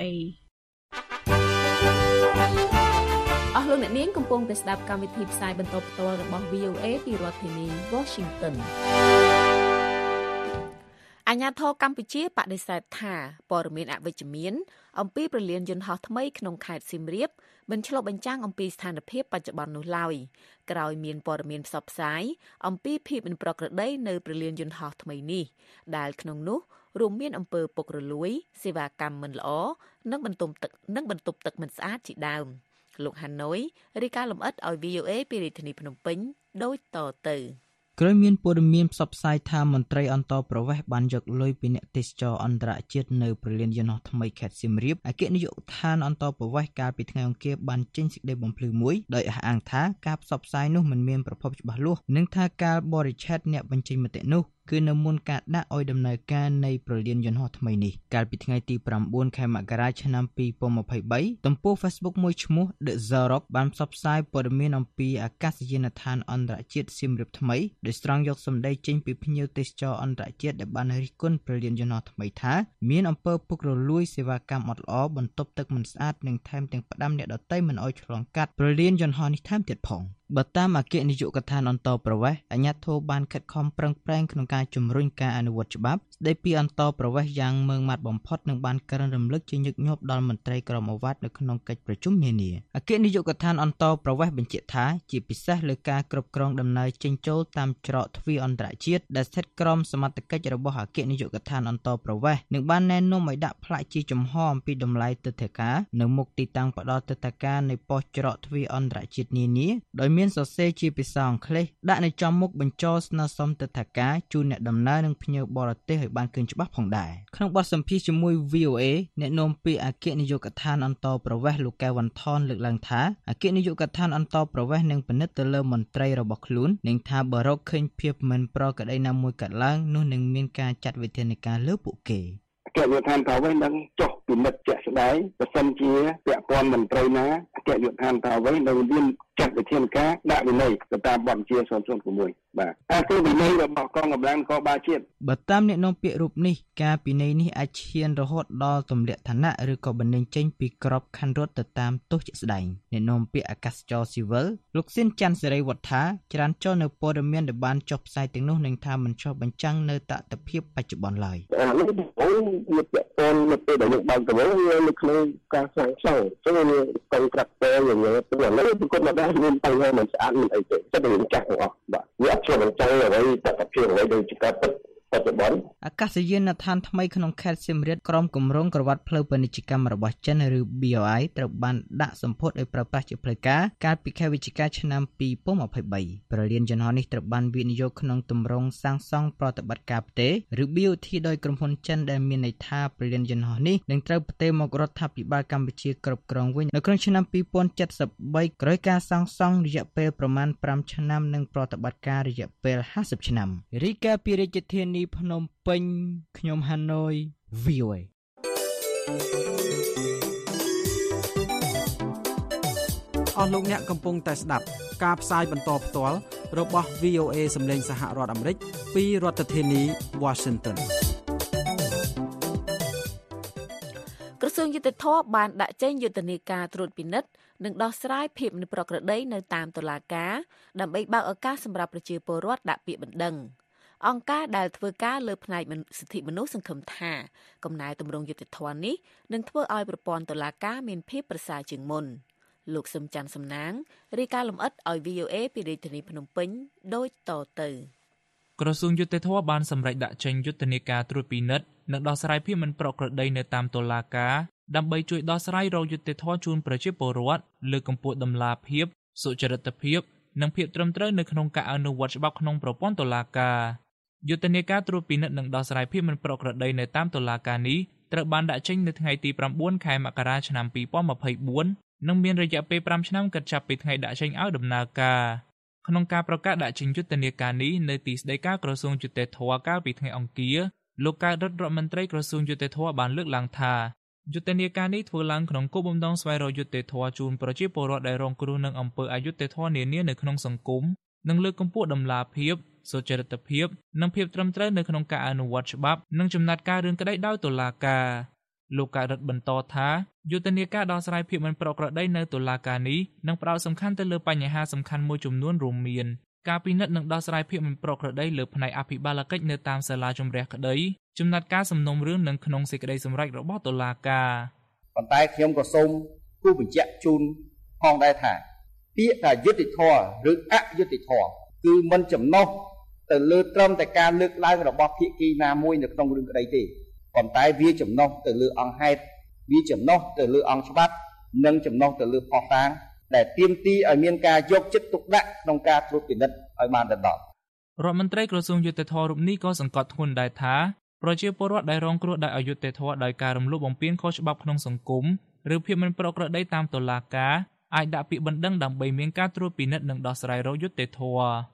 អស់លោកអ្នកនាងកំពុងតែស្ដាប់កម្មវិធីផ្សាយបន្តផ្ទាល់របស់ VOA ពីរដ្ឋធានី Washington អាជ្ញាធរកម្ពុជាបដិសេធថាព័ត៌មានអវិជ្ជមានអំពីព្រលានយន្តហោះថ្មីក្នុងខេត្តសៀមរាបមិនឆ្លុះបញ្ចាំងអំពីស្ថានភាពបច្ចុប្បន្ននោះឡើយក្រោយមានព័ត៌មានផ្សព្វផ្សាយអំពីភាពមិនប្រក្រតីនៅព្រលានយន្តហោះថ្មីនេះដែលក្នុងនោះរួមមានអំពើពុករលួយសេវាកម្មមិនល្អនិងបន្ទប់ទឹកមិនស្អាតជាដើមលោកហាណូយរាយការណ៍លម្អិតឲ្យ VOA ពីរាជធានីភ្នំពេញដូចតទៅក្រោយមានព័ត៌មានផ្សព្វផ្សាយថាមន្ត្រីអន្តរប្រវេសន៍បានយកលុយពីអ្នកទេសចរអន្តរជាតិនៅព្រលានយន្តហោះថ្មីខេត្តសៀមរាបអគ្គនាយកដ្ឋានអន្តរប្រវេសន៍កាលពីថ្ងៃអង្គារបានចេញសេចក្តីបំភ្លឺមួយដោយអះអាងថាការផ្សព្វផ្សាយនោះមិនមានប្រភពច្បាស់លាស់និងថាការបរិច្ឆេទអ្នកបញ្ចេញមតិនោះគឺនៅមុនការដាក់ឲ្យដំណើរការនៃប្រលានយន្តហោះថ្មីនេះកាលពីថ្ងៃទី9 ខែមករាឆ្នាំ2023ទំព័រ Facebook មួយឈ្មោះ The Zarok បានផ្សព្វផ្សាយព័ត៌មានអំពីអាកាសយានដ្ឋានអន្តរជាតិសៀមរាបថ្មីដោយស្រង់យកសម្ដីចេញពីភ្ញៀវទេសចរអន្តរជាតិដែលបានរិះគន់ប្រលានយន្តហោះថ្មីថាមានអំពើពុករលួយសេវាកម្មអត់ល្អបន្ទប់ទឹកមិនស្អាតនិងថែមទាំងផ្ដាំអ្នកដទៃមិនឲ្យឆ្លងកាត់ប្រលានយន្តហោះនេះថែមទៀតផងបើតាមអគ្គនាយកដ្ឋានអន្តរប្រវេសន៍អាជ្ញាធរបានខិតខំប្រឹងប្រែងក្នុងការជំរុញការអនុវត្តច្បាប់ស្ដីពីអន្តរប្រវេសន៍យ៉ាងម៉ឺងម៉ាត់បំផុតនិងបានក្រើនរំលឹកជាញឹកញាប់ដល់មន្ត្រីក្រមអាវ៉ាត់នៅក្នុងកិច្ចប្រជុំនានាអគ្គនាយកដ្ឋានអន្តរប្រវេសន៍បញ្ជាក់ថាជាពិសេសលើការគ្រប់គ្រងដំណើរចេញចូលតាមច្រកទ្វារអន្តរជាតិដែលស្ថិតក្រោមសមត្ថកិច្ចរបស់អគ្គនាយកដ្ឋានអន្តរប្រវេសន៍និងបានណែនាំឲ្យដាក់ផ្លាកជាចំហអំពីតម្លៃទិដ្ឋាការនៅមុខទីតាំងផ្ដល់ទិដ្ឋាការនៃប៉ុស្តិ៍ច្រកទ្វារអន្តរជាតិនានាដោយមានសរសេរជាភាសាអង់គ្លេសដាក់នៅចំមុខបញ្ចស្នើសុំទិដ្ឋាការជូនអ្នកដំណើរនិងភ្ញៀវបរទេសឲ្យបានឃើញច្បាស់ផងដែរក្នុងបទសម្ភាសន៍ជាមួយ VOA អ្នកនាំពាក្យអគ្គនាយកដ្ឋានអន្តរប្រវេសន៍លោកកែវវ៉ាន់ថនលើកឡើងថាអគ្គនាយកដ្ឋានអន្តរប្រវេសន៍នឹងពិនិត្យទៅលើមន្ត្រីរបស់ខ្លួននិងថាបើរកឃើញភាពមិនប្រក្រតីណាមួយកើតឡើងនោះនឹងមានការចាត់វិធានការលើពួកគេអគ្គនាយកដ្ឋានប្រវេសន៍នឹងចុះពិនិត្យជាក់ស្ដែងបើសិនជាពាក់ព័ន្ធមន្ត្រីណាអគ្គនាយកដ្ឋានប្រវេសន៍នឹងមានចាត់វិធានការដាក់វិន័យទៅតាមបទបញ្ជា006បាទអាគឺវិន័យរបស់កងកម្លាំងនគរបាលជាតិបើតាមអ្នកនាំពាក្យរូបនេះការពិន័យនេះអាចឈានរហូតដល់ទម្លាក់ឋានៈឬក៏បណ្តេញចេញពីក្របខ័ណ្ឌរដ្ឋទៅតាមទោសជាក់ស្ដែងអ្នកនាំពាក្យអាកាសចរស៊ីវិលលោកស៊ិនច័ន្ទសេរីវឌ្ឍថាចរានចរនៅព័ត៌មានដែលបានចុះផ្សាយទាំងនោះនឹងថាមិនចុះបញ្ចាំងនៅតថភាពបច្ចុប្បន្នឡើយនេះវាពាក់ព័ន្ធនៅពេលដែលយើងបើកទៅវិញនៅក្នុងការសាងសង់ចឹងវាកុងក្រាក់ទៅយ៉ាងនេះទៅឥឡូវគឺគាត់មកដែរមានបញ្ហាមិនស្អាតមិនអីទេចិត្តយើងចាស់ទាំងអស់បាទវាអត់ជាបញ្ចាំងអ្វីតថភាពអ្វីដូចជាការពិតអាកាសយានដ្ឋានថ្មីក្នុងខេត្តសៀមរាបក្រុមគម្រោងក្រវ៉ាត់ផ្លូវពាណិជ្ជកម្មរបស់ចិនឬ BOI ត្រូវបានដាក់សម្ពោធឲ្យប្រើប្រាស់ជាផ្លូវការកាលពីខែវិច្ឆិកាឆ្នាំ2023ប្រលានយន្តហោះនេះត្រូវបានវិនិយោគក្នុងទម្រង់សាងសង់ប្រតិបត្តិការផ្ទេរឬ BOT ដោយក្រុមហ៊ុនចិនដែលមានន័យថាប្រលានយន្តហោះនេះនឹងត្រូវផ្ទេរមករដ្ឋាភិបាលកម្ពុជាគ្រប់គ្រងវិញនៅក្នុងឆ្នាំ2073ក្រោយការសាងសង់រយៈពេលប្រមាណ5ឆ្នាំនិងប្រតិបត្តិការរយៈពេល50ឆ្នាំរីកាពីរាជធានីភ្នំពេញខ្ញុំហាណូយ VOA អស់លោកអ្នកកំពុងតែស្ដាប់ការផ្សាយបន្តផ្ទាល់របស់ VOA សម្លេងសហរដ្ឋអាមេរិកពីរដ្ឋធានី Washington ក្រសួងយុតិធម៌បានដាក់ចេញយុទ្ធនាការត្រួតពិនិត្យនិងដោះស្រាយភាពមិនប្រក្រតីនៅតាមតុលាការដើម្បីបើកឱកាសសម្រាប់ប្រជាពលរដ្ឋដាក់ពាក្យបណ្ដឹងអង្គការដែលធ្វើការលើផ្នែកសិទ្ធិមនុស្សសង្ឃឹមថាកំណែទម្រង់យុត្តិធម៌នេះនឹងធ្វើឲ្យប្រព័ន្ធតុលាការមានភាពប្រសើរជាងមុនលោកសឹមច័ន្ទសំណាងរាយការណ៍លម្អិតឲ្យ VOA ពីរាជធានីភ្នំពេញដូចតទៅក្រសួងយុត្តិធម៌បានសម្រេចដាក់ចេញយុទ្ធនាការត្រួតពិនិត្យនិងដោះស្រាយភាពមិនប្រក្រតីនៅតាមតុលាការដើម្បីជួយដោះស្រាយរកយុត្តិធម៌ជូនប្រជាពលរដ្ឋលើកកម្ពស់តម្លាភាពសុចរិតភាពនិងភាពត្រឹមត្រូវនៅក្នុងការអនុវត្តច្បាប់ក្នុងប្រព័ន្ធតុលាការយុទ្ធនាការត្រួតពិនិត្យនិងដោះស្រាយភាពមិនប្រក្រតីនៅតាមតុលាការនេះត្រូវបានដាក់ចេញនៅថ្ងៃទី9 ខែមករាឆ្នាំ2024និងមានរយៈពេល5ឆ្នាំគិតចាប់ពីថ្ងៃដាក់ចេញឲ្យដំណើរការក្នុងការប្រកាសដាក់ចេញយុទ្ធនាការនេះនៅទីស្តីការក្រសួងយុតិធធម៌កាលពីថ្ងៃអង្គារលោកកើតរដ្ឋមន្ត្រីក្រសួងយុតិធធម៌បានលើកឡើងថាយុទ្ធនាការនេះធ្វើឡើងក្នុងគោលបំណងស្វែងរកយុត្តិធម៌ជូនប្រជាពលរដ្ឋដែលរងគ្រោះនឹងអំពើអយុត្តិធម៌នានានៅក្នុងសង្គមនិងលើកកម្ពស់តម្លាភាពសុចរិតភាពនិងភាពត្រឹមត្រូវនៅក្នុងការអនុវត្តច្បាប់និងចំណាត់ការរឿងក្តីដោយតុលាការលោកកើតរដ្ឋបន្តថាយុទ្ធនាការដោះស្រាយភាពមិនប្រក្រតីនៅតុលាការនេះនឹងផ្ដោតសំខាន់ទៅលើបញ្ហាសំខាន់មួយចំនួនរួមមានការពិនិត្យនិងដោះស្រាយភាពមិនប្រក្រតីលើផ្នែកអភិបាលកិច្ចនៅតាមសាលាជម្រះក្តីចំណាត់ការសំណុំរឿងនិងក្នុងសេចក្តីសម្រេចរបស់តុលាការប៉ុន្តែខ្ញុំក៏សូមគូបញ្ជាក់ជូនផងដែរថាពាក្យថាយុត្តិធម៌ឬអយុត្តិធម៌គឺមិនចំណុះទៅលើត្រឹមតែការលើកឡើងរបស់ភាគីណាមួយនៅក្នុងរឿងក្តីទេប៉ុន្តែវាចំណុះទៅលើអង្គហេតុវាចំណុះទៅលើអង្គច្បាប់និងចំណុះទៅលើភស្តុតាងដែលទាមទារឲ្យមានការយកចិត្តទុកដាក់ក្នុងការត្រួតពិនិត្យឲ្យបានទៅដល់រដ្ឋមន្ត្រីក្រសួងយុតិធធម៌រូបនេះក៏សង្កត់ធ្ងន់ដែរថាប្រជាពលរដ្ឋដែលរងគ្រោះដោយអយុត្តិធម៌ដោយការរំលោភបំពានខុសច្បាប់ក្នុងសង្គមឬភាពមិនប្រក្រតីតាមតុលាការអាចដាក់ពាក្យបណ្ដឹងដើម្បីមានការត្រួតពិនិត្យនិងដោះស្រាយរកយុត្តិធម៌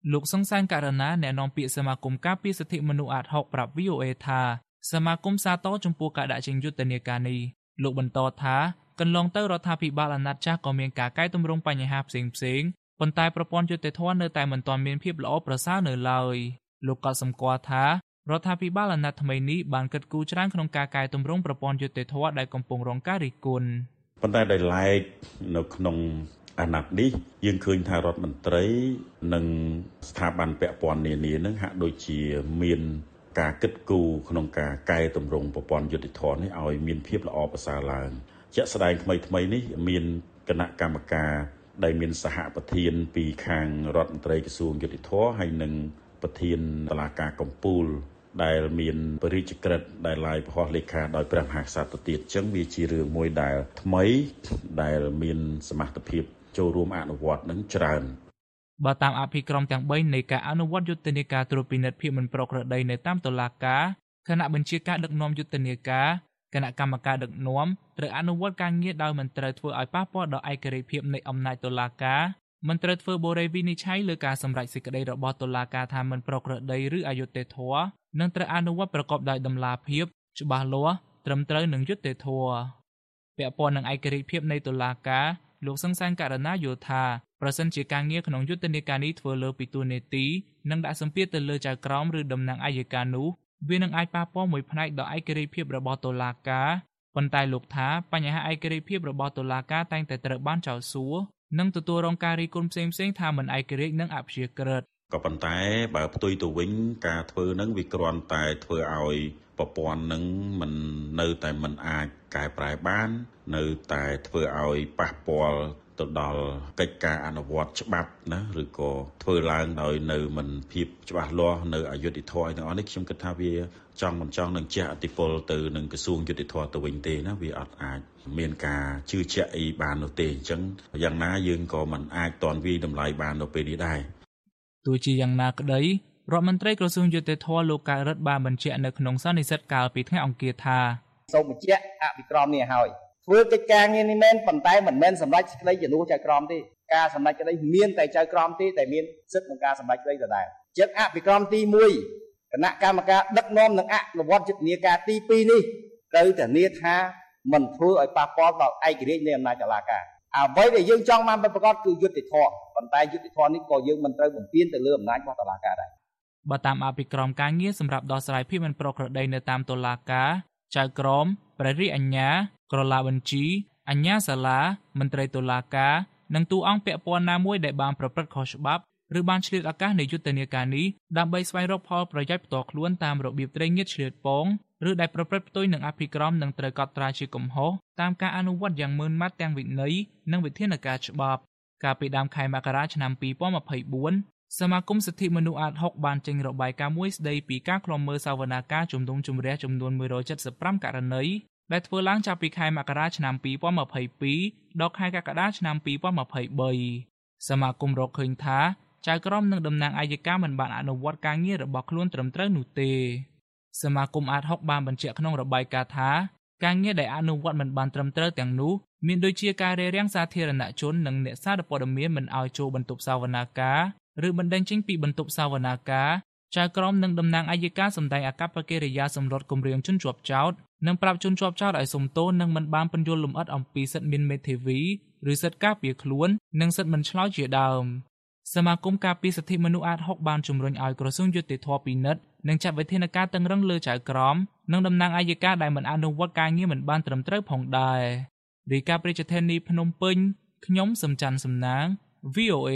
លោកសង្សានករណាអ្នកនាំពាក្យសមាគមការពារសិទ្ធិមនុស្សអាត6ប្រាប់ VOA ថាសមាគមសាទរចំពោះការដាក់ចេញយុទ្ធនាការនេះលោកបន្តថាកន្លងទៅរដ្ឋាភិបាលអាណត្តិចាស់ក៏មានការកែតម្រង់បញ្ហាផ្សេងៗប៉ុន្តែប្រព័ន្ធយុត្តិធម៌នៅតែមិនទាន់មានភាពល្អប្រសើរនៅឡើយលោកក៏សម្គាល់ថារដ្ឋាភិបាលអាណត្តិថ្មីនេះបានគិតគូរច្រើនក្នុងការកែតម្រង់ប្រព័ន្ធយុត្តិធម៌ដែលកំពុងរងការរិះគន់ប៉ុន្តែដោយឡែកនៅក្នុងអាណត្តិនេះយើងឃើញថារដ្ឋមន្ត្រីនិងស្ថាប័នពាក់ព័ន្ធនានានឹងហាក់ដូចជាមានការគិតគូរក្នុងការកែតម្រង់ប្រព័ន្ធយុត្តិធម៌នេះឲ្យមានភាពល្អប្រសើរឡើងជាក់ស្ដែងថ្មីនេះមានគណៈកម្មការដែលមានសហប្រធានពីខាងរដ្ឋមន្ត្រីក្រសួងយុតិធធម៌ហើយនិងប្រធានតុលាការកំពូលដែលមានបរិយាក្រិតដែលឡាយប្រហោះលេខាដោយព្រះមហាក្សត្រទៅទៀតអញ្ចឹងវាជារឿងមួយដែលថ្មីដែលមានសមត្ថភាពចូលរួមអនុវត្តនឹងច្រើនបើតាមអភិក្រមទាំង3នៃការអនុវត្តយុទ្ធនាការត្រួតពិនិត្យភាពមិនប្រក្រតីនៅតាមតុលាការគណៈបញ្ជាការដឹកនាំយុទ្ធនាការគណៈកម្មការដឹកនាំត្រូវអនុវត្តការងារដោយមិនត្រូវធ្វើឲ្យប៉ះពាល់ដល់ឯករាជ្យភាពនៃអំណាចតុលាការមិនត្រូវធ្វើបូរេវិនិច្ឆ័យលើការសម្រេចសេចក្តីរបស់តុលាការថាមិនប្រក្រតីឬអយុត្តិធម៌និងត្រូវអនុវត្តប្រកបដោយតម្លាភាពច្បាស់លាស់ត្រឹមត្រូវនិងយុត្តិធម៌ពាក់ព័ន្ធនឹងឯករាជ្យភាពនៃតុលាការលោកសង្សានករណាយល់ថាប្រសិនជាការងារក្នុងយុទ្ធនាការនេះធ្វើលើពីតួនាទីនិងដាក់សម្ពាធទៅលើចៅក្រមឬតំណាងអัยការនោះវានឹងអាចប៉ះពាល់មួយផ្នែកដល់ឯករាជ្យភាពរបស់តុលាការប៉ុន្តែលោកថាបញ្ហាឯករាជ្យភាពរបស់តុលាការតែងតែត្រូវបានចោទសួរនិងទទួលរងការរិះគន់ផ្សេងៗថាមិនឯករាជ្យនិងអព្យាក្រឹតក៏ប៉ុន្តែបើផ្ទុយទៅវិញការធ្វើនឹងវាគ្រាន់តែធ្វើឲ្យប្រព័ន្ធនឹងមិននៅតែមិនអាចកែប្រែបាននៅតែធ្វើឲ្យប៉ះពាល់ទៅដល់កិច្ចការអនុវត្តច្បាប់ណាឬក៏ធ្វើឡើងដោយនៅមិនភាពច្បាស់លាស់នៅអយុត្តិធម៌ទាំងអស់នេះខ្ញុំគិតថាវាចង់មិនចង់នឹងជះឥទ្ធិពលទៅនឹងក្រសួងយុត្តិធម៌ទៅវិញទេណាវាអត់អាចមានការជឿជាក់អីបាននោះទេអញ្ចឹងយ៉ាងណាយើងក៏មិនអាចតន់វាយតម្លៃបាននៅពេលនេះដែរទោះជាយ៉ាងណាក្តីរដ្ឋមន្ត្រីក្រសួងយុត្តិធម៌លោកកៅរិទ្ធបានបញ្ជាក់នៅក្នុងសន្និសីទកាលពីថ្ងៃអង្គារថាសូមបញ្ជាក់អភិក្រមនេះឲ្យធ្វើកិច្ចការងារនេះមែនប៉ុន្តែមិនមែនសម្រេចក្តីជំនួសចៅក្រមទេការសម្រេចក្តីមានតែចៅក្រមទេដែលមានសិទ្ធិក្នុងការសម្រេចក្តីដដែលជាអភិក្រមទី1គណៈកម្មការដឹកនាំនិងអនុវត្តយុទ្ធនាការទី2នេះត្រូវធានាថាមិនធ្វើឲ្យប៉ះពាល់ដល់ឯករាជ្យនៃអំណាចតុលាការអ្វីដែលយើងចង់បានប្រកបគឺយុត្តិធម៌ប៉ុន្តែយុត្តិធម៌នេះក៏យើងមិនត្រូវបំពានទៅលើអំណាចរបស់តុលាការដែរបើតាមអភិក្រមការងារសម្រាប់ដោះស្រាយភាពមិនប្រក្រតីនៅតាមតុលាការចៅក្រមព្រះរាជអាជ្ញាក្រឡាបញ្ជីអាជ្ញាសាលាមន្ត្រីតុលាការនិងតួអង្គពាក់ព័ន្ធណាមួយដែលបានប្រព្រឹត្តខុសច្បាប់ឬបានឆ្លៀតឱកាសនៃយុទ្ធនាការនេះដើម្បីស្វែងរកផលប្រយោជន៍ផ្ទាល់ខ្លួនតាមរបៀបត្រីងៀតឆ្លៀតពងឬដែលប្រព្រឹត្តផ្ទុយនឹងអភិក្រមនឹងត្រូវកត់ត្រាជាកំហុសតាមការអនុវត្តយ៉ាងម៉ឺនម៉ាត់ទាំងវិន័យនិងវិធានការច្បាប់កាលពីដើមខែមករាឆ្នាំ2024សមាគមសិទ្ធិមនុស្សអាត6បានចេញរបាយការណ៍មួយស្ដីពីការឃ្លាំមើលសវនាការជំនុំជម្រះចំនួន175ករណីដែលធ្វើឡើងចាប់ពីខែមករាឆ្នាំ2022ដល់ខែកក្កដាឆ្នាំ2023សមាគមរកឃើញថាចៅក្រមនិងតំណាងអัยការមិនបានអនុវត្តការងាររបស់ខ្លួនត្រឹមត្រូវនោះទេសមាគមអាត6បានបញ្ជាក់ក្នុងរបាយការណ៍ថាការងារដែលអនុវត្តមិនបានត្រឹមត្រូវទាំងនោះមានដូចជាការរារាំងសាធារណជននិងអ្នកសារព័ត៌មានមិនឲ្យចូលបន្ទប់សវនាការឬបណ្តេញចេញពីបន្ទប់សវនាការចៅក្រមនិងតំណាងអัยការសម្ដែងអាកប្បកិរិយាសម្លុតគំរាមជនជាប់ចោទនិងប្រាប់ជនជាប់ចោទឲ្យសុំទោសនិងមិនបានពន្យល់លម្អិតអំពីសិទ្ធិមានមេធាវីឬសិទ្ធិការពារខ្លួននិងសិទ្ធិមិនឆ្លើយជាដើមសមាគមការពារសិទ្ធិមនុស្សអាត6បានជំរុញឲ្យក្រសួងយុត្តិធម៌ពិនិត្យនិងចាត់វិធានការតឹងរឹងលើចៅក្រមនិងតំណាងអัยការដែលមិនអនុវត្តការងារមិនបានត្រឹមត្រូវផងដែររាយការណ៍ប្រជាធានីភ្នំពេញខ្ញុំសំច័ន្ទសំណាង VOA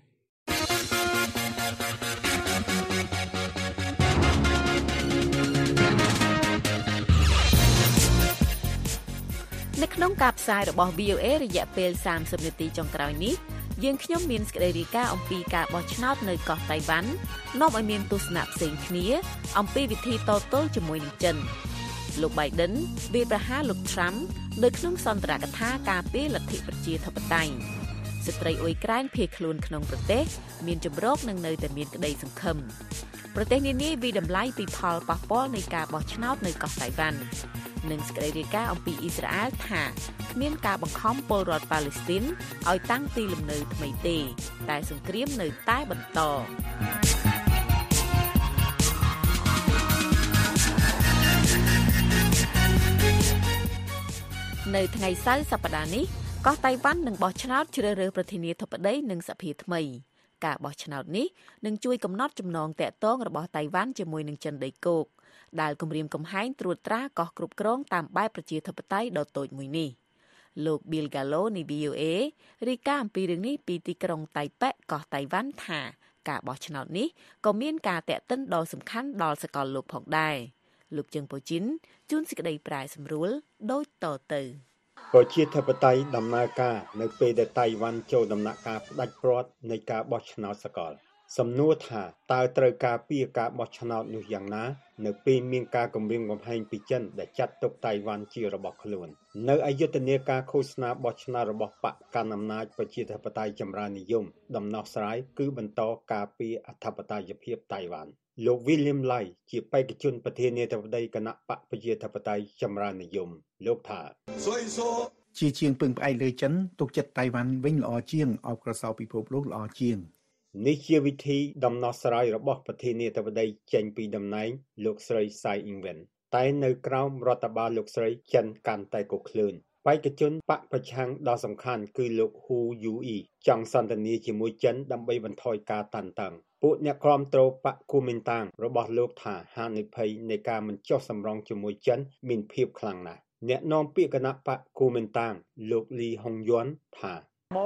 នៅក្នុងការផ្សាយរបស់ VOA រយៈពេល30នាទីចុងក្រោយនេះយើងខ្ញុំមានសេចក្តីរាយការណ៍អំពីការបោះឆ្នោតនៅកោះតៃវ៉ាន់នាំឲ្យមានទស្សនៈផ្សេងគ្នាអំពីវិធីតទល់ជាមួយនឹងចិនលោក Biden វាប្រហារលោក Trump នៅក្នុងសន្ទរកថាការពារលទ្ធិប្រជាធិបតេយ្យស្ត្រីអ៊ុយក្រែនភៀសខ្លួនក្នុងប្រទេសមានជំរកនិងនៅតែមានក្តីសង្ឃឹមប្រទេសនានាវិតម្លៃពីផលប៉ះពាល់នៃការបោះឆ្នោតនៅកោះតៃវ៉ាន់និងសេចក្តីរាយការណ៍អំពីអ៊ីស្រាអែលថាមានការបង្ខំពលរដ្ឋប៉ាឡេស្ទីនឲ្យតាំងទីលំនៅថ្មីទេតែសង្គ្រាមនៅតែបន្តនៅថ្ងៃសៅរ៍សប្តាហ៍នេះកោះតៃវ៉ាន់នឹងបោះឆ្នោតជ្រើសរើសប្រធានាធិបតីនិងសភាថ្មីការបោះឆ្នោតនេះនឹងជួយកំណត់ចំណងតាក់ទងរបស់តៃវ៉ាន់ជាមួយនឹងចិនដីគោកដែលគម្រាមកំហែងត្រួតត្រាកោះគ្រប់គ្រងតាមបែបប្រជាធិបតេយ្យដ៏តូចមួយនេះលោក Bill Gallo នៃ VOA រាយការណ៍អំពីរឿងនេះពីទីក្រុងតៃប៉េកោះតៃវ៉ាន់ថាការបោះឆ្នោតនេះក៏មានការតាក់ទិនដ៏សំខាន់ដល់សកលលោកផងដែរលោកជើងប៉ូជីនជួនសេចក្តីប្រែសម្រួលដូចតទៅប្រជាធិបតេយ្យដំណើរការនៅពេលដែលតៃវ៉ាន់ចូលដំណាក់កាលផ្ដាច់ព្រាត់នៃការបោះឆ្នោតសកលសំណួរថាតើត្រូវការពីការបោះឆ្នោតនោះយ៉ាងណានៅពេលមានការគំរាមកំហែងពីចិនដែលចាត់ទុកតៃវ៉ាន់ជារបស់ខ្លួននៅអយុធនាការឃោសនាបោះឆ្នោតរបស់បកកណ្ដាលអំណាចប្រជាធិបតេយ្យចម្រើននិយមដំណោះស្រាយគឺបន្តការពីអធិបតេយ្យភាពតៃវ៉ាន់លោក William Lai ជាបេក្ខជនប្រធានាធិបតីគណៈបកប្រជាធិបតេយ្យចម្រើននិយមលោកថាជាជាងពឹងផ្អែកលើចិនទុកចិត្តតៃវ៉ាន់វិញល្អជាងអបក្រសោបពិភពលោកល្អជាងនេះជាវិធីដំណោះស្រាយរបស់ប្រធានាធិបតីចេញពីតំណែងលោកស្រី Tsai Ing-wen តែនៅក្រោមរដ្ឋបាលលោកស្រីចិនកាន់តែកក្លឿនបេក្ខជនបកប្រឆាំងដ៏សំខាន់គឺលោក Hu Yui ចង់សន្ទនាជាមួយចិនដើម្បីបន្ថយការតានតឹងពួកអ្នកគាំទ្របកគូមីនតាំងរបស់លោកថាហានិភ័យនៃការមិនចុះសម្រុងជាមួយចិនមានភាពខ្លាំងណាស់អ្នកនាំពាក្យគណៈបកគូមីនតាំងលោក Lee Hong-yuan ថា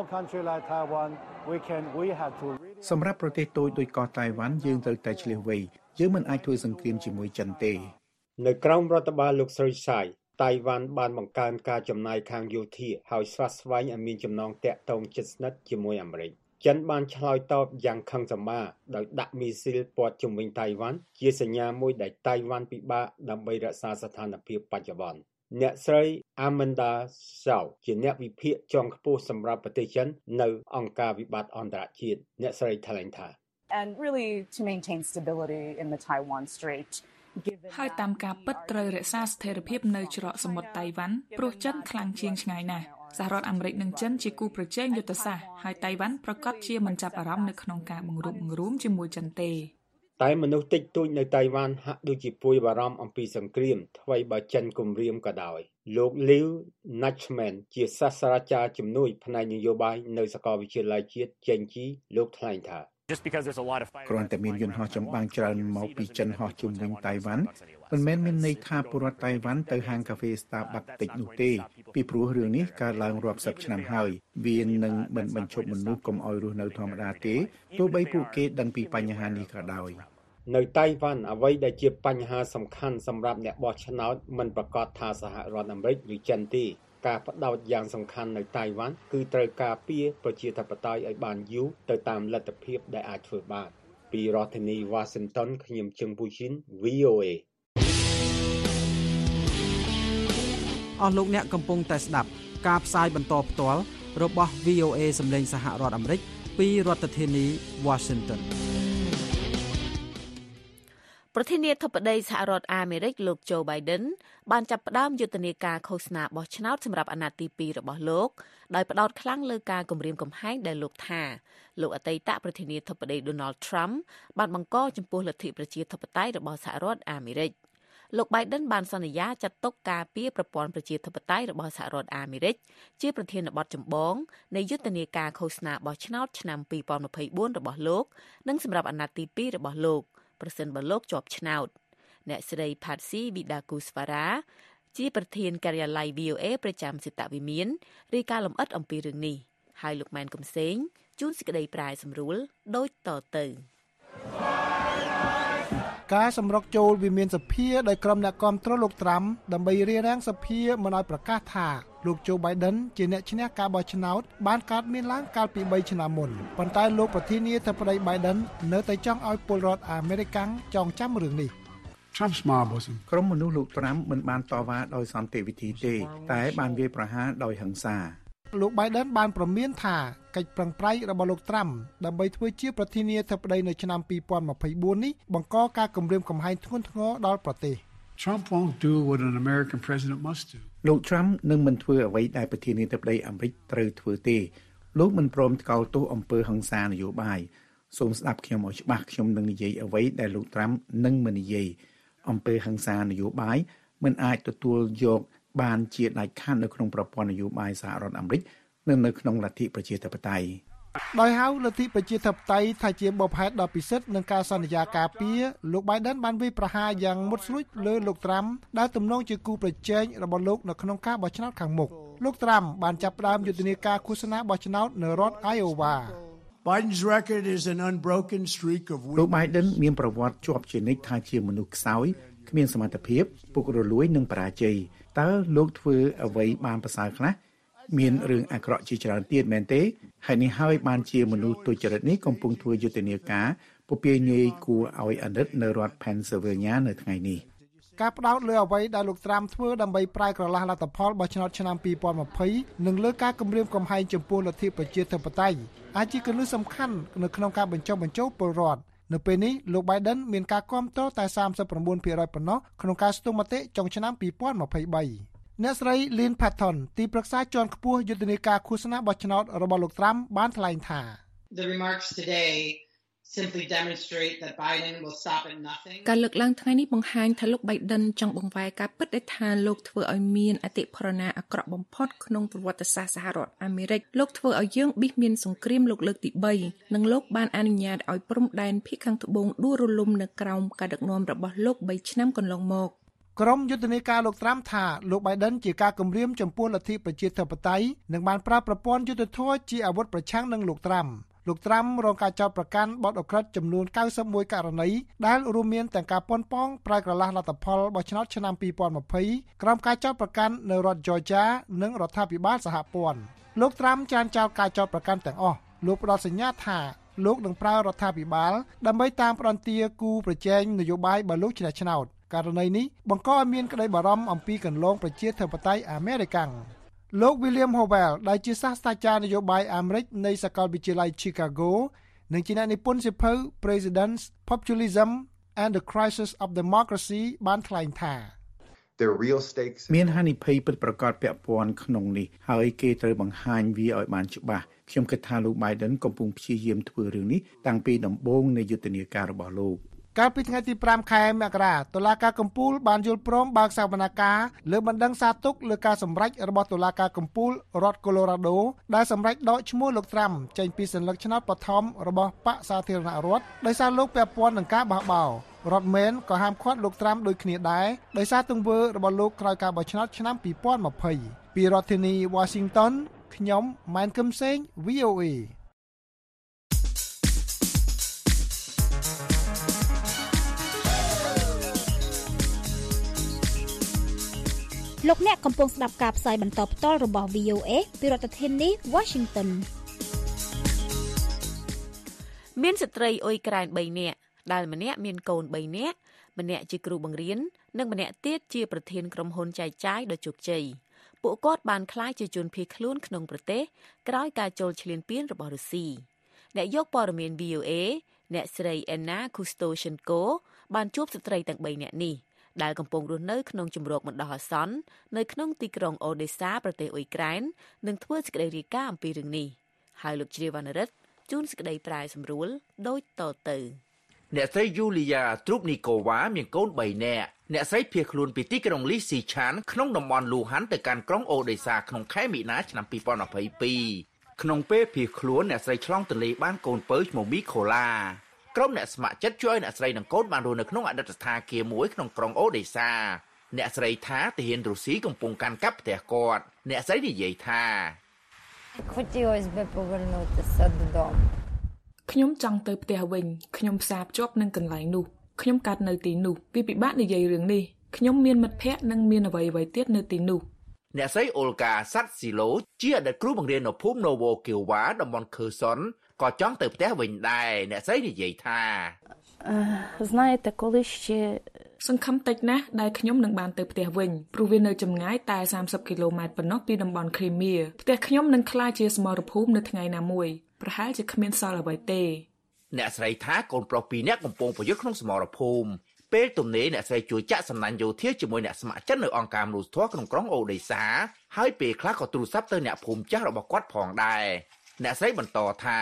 សម្រាប់ប្រទេសតូចដូចកោះតៃវ៉ាន់យើងត្រូវតែឆ្លៀសវៃយើងមិនអាចធ្វើសង្គ្រាមជាមួយចិនទេនៅក្រោមរដ្ឋបាលលោកស្រីសាយតៃវ៉ាន់បានបង្កើនការចំណាយខាងយោធាហើយស្វាស្វែងឲ្យមានចំណងតាក់ទងជិតស្និទ្ធជាមួយអាមេរិកចិនបានឆ្លើយតបយ៉ាងខឹងសម្បារដោយដាក់មីស៊ីលព័ទ្ធជុំវិញតៃវ៉ាន់ជាសញ្ញាមួយដែលតៃវ៉ាន់ពិបាកដើម្បីរក្សាស្ថានភាពបច្ចុប្បន្នអ្នកស្រី Amanda Shaw ជាអ្នកវិភាគជាន់ខ្ពស់សម្រាប់ប្រទេសចិននៅអង្គការវិបត្តិអន្តរជាតិអ្នកស្រីថ្លែងថា And really to maintain stability in the Taiwan Strait ហើយតាមការពិតត្រូវរក្សាស្ថិរភាពនៅច្រកសមុទ្រតៃវ៉ាន់ព្រោះចិនខ្លាំងជាងឆ្ងាយណាស់សហរដ្ឋអាមេរិកនិងចិនជាគូប្រជែងយុទ្ធសាស្ត្រហើយតៃវ៉ាន់ប្រកាសជាមិនចាប់អារម្មណ៍នៅក្នុងការបង្រួបបង្រួមជាមួយចិនទេតែមនុស្សតិចតួចនៅតៃវ៉ាន់ហាក់ដូចជាព្រួយបារម្ភអំពីសង្គ្រាមថ្មីបើចិនគំរាមក៏ដោយលោក Liu Nachman ជាសាស្ត្រាចារ្យជំនួយផ្នែកនយោបាយនៅសាកលវិទ្យាល័យជាតិចេញជីលោកថ្លែងថាគ្រាន់តែមានយន្តហោះចម្បាំងច្រើនមកពីចិនហោះជុំវិញតៃវ៉ាន់មិនមែនមានន័យថាពលរដ្ឋតៃវ៉ាន់ទៅហាងកាហ្វេ Starbucks តិចនោះទេពីព្រោះរឿងនេះកើតឡើងរាប់សិបឆ្នាំហើយវានឹងមិនបញ្ឈប់មនុស្សកុំឲ្យរស់នៅធម្មតាទេទោះបីពួកគេដឹងពីបញ្ហានេះក៏ដោយនៅតៃវ៉ាន់អ្វីដែលជាបញ្ហាសំខាន់សម្រាប់អ្នកបោះឆ្នោតមិនប្រកាសថាសហរដ្ឋអាមេរិកឬចិនទេការផ្ដោតយ៉ាងសំខាន់នៅតៃវ៉ាន់គឺត្រូវការពារប្រជាធិបតេយ្យឲ្យបានយូរទៅតាមលទ្ធភាពដែលអាចធ្វើបានពីរដ្ឋធានី Washington ខ្ញុំជឹងពូជីន VOA អស់លោកអ្នកកំពុងតែស្ដាប់ការផ្សាយបន្តផ្ទាល់របស់ VOA សម្លេងសហរដ្ឋអាមេរិកពីរដ្ឋធានី Washington ប្រធានាធិបតីសហរដ្ឋអាមេរិកលោក Joe Biden បានចាប់ផ្ដើមយុទ្ធនាការឃោសនាបោះឆ្នោតសម្រាប់អាណត្តិទី2របស់លោកដោយផ្ដោតខ្លាំងលើការគំរាមកំហែងដែលលោកថាលោកអតីតប្រធានាធិបតី Donald Trump បានបង្កចំពោះលទ្ធិប្រជាធិបតេយ្យរបស់សហរដ្ឋអាមេរិកលោក Biden បានសន្យាចាត់ទុកការពារប្រព័ន្ធប្រជាធិបតេយ្យរបស់សហរដ្ឋអាមេរិកជាប្រធានបទចម្បងនៃយុទ្ធនាការឃោសនាបោះឆ្នោតឆ្នាំ2024របស់លោកនិងសម្រាប់អាណត្តិទី2របស់លោកប្រសិនបើលោកជាប់ឆ្នោតអ្នកស្រី Patsy Widakuswara ជាប្រធានការិយាល័យ VOA ប្រចាំសិតវិមានរាយការណ៍លម្អិតអំពីរឿងនេះហើយលោកម៉ែនកំសែងជួនសេចក្តីប្រាយសម្រួលដូចតទៅការសម្រុកចូលវិមានសភាដោយក្រុមអ្នកគាំទ្រលោកត្រាំដើម្បីរារាំងសភាមិនឲ្យប្រកាសថាលោក Joe Biden ជាអ្នកឈ្នះការបោះឆ្នោតបានកើតមានឡើងកាលពី3ឆ្នាំមុនប៉ុន្តែលោកប្រធានាធិបតី Biden នៅតែចង់ឲ្យពលរដ្ឋអាមេរិកាំងចងចាំរឿងនេះក្រុមមនុស្សលោកត្រាំមិនបានតវ៉ាដោយសន្តិវិធីទេតែបានវាយប្រហារដោយហិង្សាលោក Biden បានប្រមានថាកិច្ចប្រឹងប្រែងរបស់លោកត្រាំដើម្បីធ្វើជាប្រធានាធិបតីនៅឆ្នាំ2024នេះបង្កការគំរាមកំហែងធ្ងន់ធ្ងរដល់ប្រទេស Trump won't do what an American president must do. លោក Trump នឹងមិនធ្វើអ្វីដែលប្រធានាធិបតីអាមេរិកត្រូវធ្វើទេលោកមិនព្រមថ្កោលទោសអំពើហិង្សានយោបាយសូមស្ដាប់ខ្ញុំឲ្យច្បាស់ខ្ញុំនឹងនិយាយអ្វីដែលលោក Trump នឹងមិននិយាយអំពើហិង្សានយោបាយមិនអាចទទួលយកបានជាដាច់ខាតនៅក្នុងប្រព័ន្ធនយោបាយសហរដ្ឋអាមេរិកនិងនៅក្នុងលទ្ធិប្រជាធិបតេយ្យដោយហៅលទ្ធិប្រជាធិបតេយ្យថាជាបបហេតុដ៏ពិសិដ្ឋនឹងការសន្យាការពារលោក Biden បានវាយប្រហារយ៉ាងមុតស្រួចលើលោក Trump ដែលទំនងជាគូប្រជែងរបស់លោកនៅក្នុងការបោះឆ្នោតខាងមុខលោក Trump បានចាប់ផ្ដើមយុទ្ធនាការឃោសនាបោះឆ្នោតនៅរដ្ឋ Iowa Biden's record is an unbroken streak of លោក Biden មានប្រវត្តិជាប់ជានិច្ចថាជាមនុស្សខ្សោយគ្មានសមត្ថភាពពុករលួយនិងបរាជ័យតើលោកធ្វើអ្វីបានប្រសើរខ្លះមានរឿងអាក្រក់ជាច្រើនទៀតមែនទេហើយនេះហើយបានជាមនុស្សទុច្ចរិតនេះកំពុងធ្វើយុទ្ធនាការពពាយងាយគួរឲ្យអាណិតនៅរដ្ឋ Pennsylvania នៅថ្ងៃនេះការផ្ដោតលើអ្វីដែលលោក Trump ធ្វើដើម្បីប្រែក្រឡាស់លទ្ធផលបោះឆ្នោតឆ្នាំ2020និងលើការគម្រាមកំហែងចំពោះលទ្ធិប្រជាធិបតេយ្យអាចជាគន្លឹះសំខាន់នៅក្នុងការបញ្ចុះបញ្ចូលពលរដ្ឋនៅពេលនេះលោក Biden មានការគាំទ្រតែ 39% ប៉ុណ្ណោះក្នុងការស្ទង់មតិចុងឆ្នាំ2023អ្នកស្រី Lynn Patton ទីប្រឹក្សាជាន់ខ្ពស់យុទ្ធនាការឃោសនាបោះឆ្នោតរបស់លោក Trump បានថ្លែងថា The remarks today simply demonstrate that Biden will stop at nothing ការលើកឡើងថ្ងៃនេះបង្ហាញថាលោក Biden ចង់បង្វែរការពិតដែលថាលោកធ្វើឲ្យមានអតិផរណាអាក្រក់បំផុតក្នុងប្រវត្តិសាស្ត្រសហរដ្ឋអាមេរិកលោកធ្វើឲ្យយើងប៊ីសមានសង្គ្រាមលោកលើកទី3និងលោកបានអនុញ្ញាតឲ្យព្រំដែនភាគខាងត្បូងដួលរលំនៅក្រោមការដឹកនាំរបស់លោក3ឆ្នាំកន្លងមកក្រុមយុទ្ធនាការលោក Trump ថាលោក Biden ជាការគំរាមចំពោះលទ្ធិប្រជាធិបតេយ្យនិងបានប្រើប្រព័ន្ធយុត្តិធម៌ជាអាវុធប្រឆាំងនឹងលោក Trump លោក Trump រងការចោទប្រកាន់បទឧក្រិដ្ឋចំនួន91ករណីដែលរួមមានទាំងការប៉ុនប៉ងប្រែក្រឡាស់លទ្ធផលបោះឆ្នោតឆ្នាំ2020ក្រោមការចោទប្រកាន់នៅរដ្ឋ Georgia និងរដ្ឋាភិបាលសហព័ន្ធលោក Trump ចានចោលការចោទប្រកាន់ទាំងអស់លោកផ្ដល់សញ្ញាថាលោកនឹងប្រើរដ្ឋាភិបាលដើម្បីតាមផ្ដន្ទាគូប្រជែងនយោបាយបើលោកឈ្នះឆ្នោតករណីនេះបង្កឲ្យមានក្តីបារម្ភអំពីកន្លងប្រជាធិបតេយ្យអាមេរិកលោក William Howell ដែលជាសាស្ត្រាចារ្យនយោបាយអាមេរិកនៃសាកលវិទ្យាល័យ Chicago និងជាអ្នកនិពន្ធសៀវភៅ President's Populism and the Crisis of Democracy បានថ្លែងថា មានហានិភ័យពិតប្រាកដពាក់ព័ន្ធក្នុងនេះហើយគេត្រូវបង្ហាញវាឲ្យបានច្បាស់ខ្ញុំគិតថាលោក Biden កំពុងព្យាយាមធ្វើរឿងនេះតាំងពីដំបូងនៃយុទ្ធនាការរបស់លោកកាលពីថ្ងៃទី5ខែមករាតុលាការកំពូលបានយល់ព្រមបើកសវនកម្មលើបណ្ដឹងសារទុកលើការសម្រេចរបស់តុលាការកំពូលរដ្ឋ Colorado ដែលសម្រេចដកឈ្មោះលោក Trump ចេញពីសញ្ញាឆ្នោតបឋមរបស់បកសាធារណរដ្ឋដោយសារលោកពាក់ព័ន្ធនឹងការបះបោររដ្ឋ Maine ក៏ហាមឃាត់លោក Trump ដូចគ្នាដែរដោយសារទង្វើរបស់លោកក្រោយការបោះឆ្នោតឆ្នាំ2020ពីរដ្ឋធានី Washington ខ្ញុំម៉ែនកឹមសេង VOA លោកអ្នកកំពុងស្ដាប់ការផ្សាយបន្តផ្ទាល់របស់ VOA ពីរដ្ឋធានី Washington មានស្ត្រីអ៊ុយក្រែន3នាក់ដែលម្នាក់មានកូន3នាក់ម្នាក់ជាគ្រូបង្រៀននិងម្នាក់ទៀតជាប្រធានក្រុមហ៊ុនចែកចាយដ៏ជោគជ័យពួកគាត់បានក្លាយជាជនភៀសខ្លួនក្នុងប្រទេសក្រោយការចូលឈ្លានពានរបស់រុស្ស៊ីអ្នកយកព័ត៌មាន VOA អ្នកស្រី Anna Kustoshenko បានជួបស្ត្រីទាំង3នាក់នេះដែលកំពុងរស់នៅក្នុងជំរកបណ្ដោះអាសន្ននៅក្នុងទីក្រុងអូដេសាប្រទេសអ៊ុយក្រែននិងធ្វើសេចក្តីរាយការណ៍អំពីរឿងនេះហើយលោកជ្រាវវណ្ណរិទ្ធជួនសេចក្តីប្រាយសម្រួលដូចតទៅអ្នកស្រី Yulia Trubnikova មានកូន3នាក់អ្នកស្រីភៀសខ្លួនពីទីក្រុង Lysychan ក្នុងតំបន់ Luhan ទៅកាន់ក្រុងអូដេសាក្នុងខែមីនាឆ្នាំ2022ក្នុងពេលភៀសខ្លួនអ្នកស្រីឆ្លងទន្លេបានកូនពៅឈ្មោះ Mikolaក្រុមអ្នកស្ម័គ្រចិត្តជួយឲ្យអ្នកស្រីនិងកូនបានរស់នៅក្នុងអតីតសណ្ឋាគារមួយក្នុងក្រុងអូដេសាអ្នកស្រីថាទាហានរុស្ស៊ីកំពុងកាន់កាប់ផ្ទះគាត់អ្នកស្រីនិយាយថាខ្ញុំចង់ទៅផ្ទះវិញខ្ញុំផ្សារភ្ជាប់នឹងកន្លែងនោះខ្ញុំកាត់នៅទីនោះវាពិបាកនិយាយរឿងនេះខ្ញុំមានមិត្តភ័ក្តិនិងមានអ្វីៗទៀតនៅទីនោះអ្នកស្រីអូលកាសាត់ស៊ីឡូជាអតីតគ្រូបង្រៀននៅភូមិ Novo Kiva តំបន់ខឺសុនក៏ចង់ទៅផ្ទះវិញដែរអ្នកស្រីនិយាយថាសង្ឃឹមតិចណាស់ដែលខ្ញុំនឹងបានទៅផ្ទះវិញព្រោះវានៅចម្ងាយតែ30គីឡូម៉ែត្រប៉ុណ្ណោះពីតំបន់គ្រីមៀផ្ទះខ្ញុំនឹងក្លាយជាសមរភូមិនៅថ្ងៃណាមួយប្រហែលជាគ្មានសល់អ្វីទេអ្នកស្រីថាកូនប្រុស2នាក់កំពុងប្រយុទ្ធក្នុងសមរភូមិពេលទំនេរអ្នកស្រីជួយចាក់សំណាញ់យោធាជាមួយអ្នកស្ម័គ្រចិត្តនៅអង្គការមនុស្សធម៌ក្នុងក្រុងអូដេសាហើយពេលខ្លះក៏ទូរស័ព្ទទៅអ្នកភូមិចាស់របស់គាត់ផងដែរអ្នកស្រីបន្តថា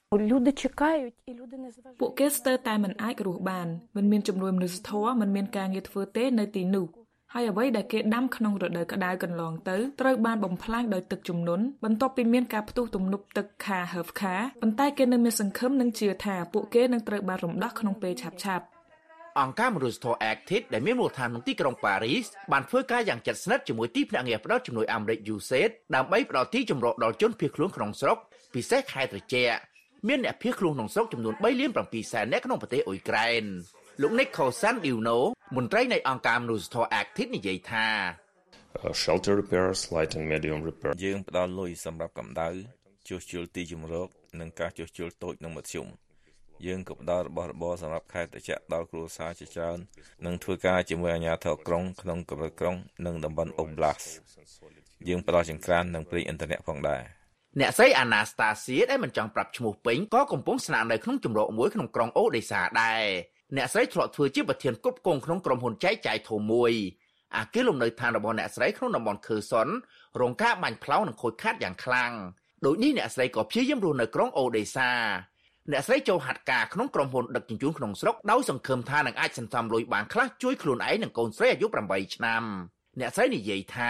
ពួកគេស្ទើរតែមិនអាចរស់បានមិនមានជំនួយមនុស្សធម៌មិនមានការងារធ្វើទេនៅទីនោះហើយអ្វីដែលគេដាំក្នុងរដូវក្តៅកន្លងទៅត្រូវបានបំផ្លាញដោយទឹកជំនន់បន្ទាប់ពីមានការផ្ទុះទំនប់ទឹកខាហឺវខាប៉ុន្តែគេនៅមានសង្ឃឹមនិងជឿថាពួកគេនឹងត្រូវបានរំដោះក្នុងពេលឆាប់ៗអង្គការមនុស្សធម៌ Active ដែលមានមូលដ្ឋានក្នុងទីក្រុងប៉ារីសបានធ្វើការយ៉ាងជិតស្និទ្ធជាមួយទីភ្នាក់ងារផ្តល់ជំនួយអាមេរិក USAID ដើម្បីផ្តល់ទីជម្រកដល់ជនភៀសខ្លួនក្នុងស្រុកពិសេសខេត្តត្រជាក់មានអ្នកភៀសខ្លួនក្នុងស្រុកចំនួន 3.7 លានអ្នកក្នុងប្រទេសអ៊ុយក្រែនលោក Nicole Sandino មន្ត្រីនៃអង្គការមនុស្សធម៌ Active និយាយថា Shelter repairs light and medium repair យើងផ្តល់លុយសម្រាប់កម្ដៅជួសជុលទីជម្រកនិងការជួសជុលតូចនិងមធ្យមយើងក៏ផ្តល់របស់របរសម្រាប់ខេត្តត្រជាក់ដល់គ្រួសារជាច្រើននិងធ្វើការជាមួយអាជ្ញាធរក្រុងក្នុងកម្រិតក្រុងនិងតំបន់ Oblast យើងផ្តល់ចង្ក្រាននិងប្រេងឥន្ធនៈផងដែរអ្នកស្រី Anastasia ដែលមិនចង់ប្រាប់ឈ្មោះពេញក៏កំពុងស្នាក់នៅក្នុងជម្រកមួយក្នុងក្រុងអូដេសាដែរអ្នកស្រីធ្លាប់ធ្វើជាប្រធានគ្រប់គ្រងក្នុងក្រុមហ៊ុនចែកចាយធំមួយអគារលំនៅឋានរបស់អ្នកស្រីក្នុងតំបន់ខឺសុនរងការបាញ់ផ្លោងនិងខូចខាតយ៉ាងខ្លាំងដូចនេះអ្នកស្រីក៏ព្យាយាមរស់នៅក្រុងអូដេសាអ្នកស្រីចូលហាត់ការក្នុងក្រុមហ៊ុនដឹកជញ្ជូនក្នុងស្រុកដោយសង្ឃឹមថានឹងអាចសន្សំលុយបានខ្លះជួយខ្លួនឯងនិងកូនស្រីអាយុ8ឆ្នាំអ្នកស្រីនិយាយថា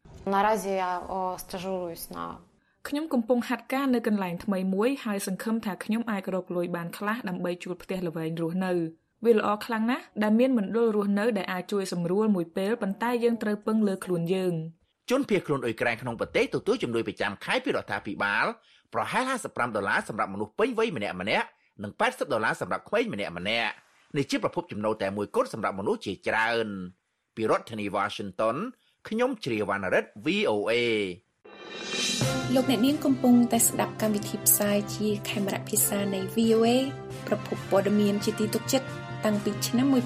ខ្ញុំកំពុងហាត់ការនៅកន្លែងថ្មីមួយហើយសង្ឃឹមថាខ្ញុំអាចរកលុយបានខ្លះដើម្បីជួលផ្ទះល្វែងរស់នៅវាល្អខ្លាំងណាស់ដែលមានមណ្ឌលរស់នៅដែលអាចជួយសម្រួលមួយពេលប៉ុន្តែយើងត្រូវពឹងលើខ្លួនយើងជនភៀសខ្លួនអ៊ុយក្រែនក្នុងប្រទេសទទួលជំនួយប្រចាំខែពីរដ្ឋាភិបាលប្រហែល$55សម្រាប់មនុស្សពេញវ័យម្នាក់ៗនិង$80សម្រាប់ក្មេងម្នាក់ៗនេះជាប្រភពចំណូលតែមួយគត់សម្រាប់មនុស្សជាច្រើនពីរដ្ឋធានី Washington ខ្ញុំជ្រាវណ្ណរិទ្ធ VOA លោកអ្នកនាងកំពុងតែស្ដាប់កម្មវិធីផ្សាយជាខេមរៈភាសានៃ VOA ប្រភពព័ត៌មានជាទីទុកចិត្តតាំងពីឆ្នាំ1955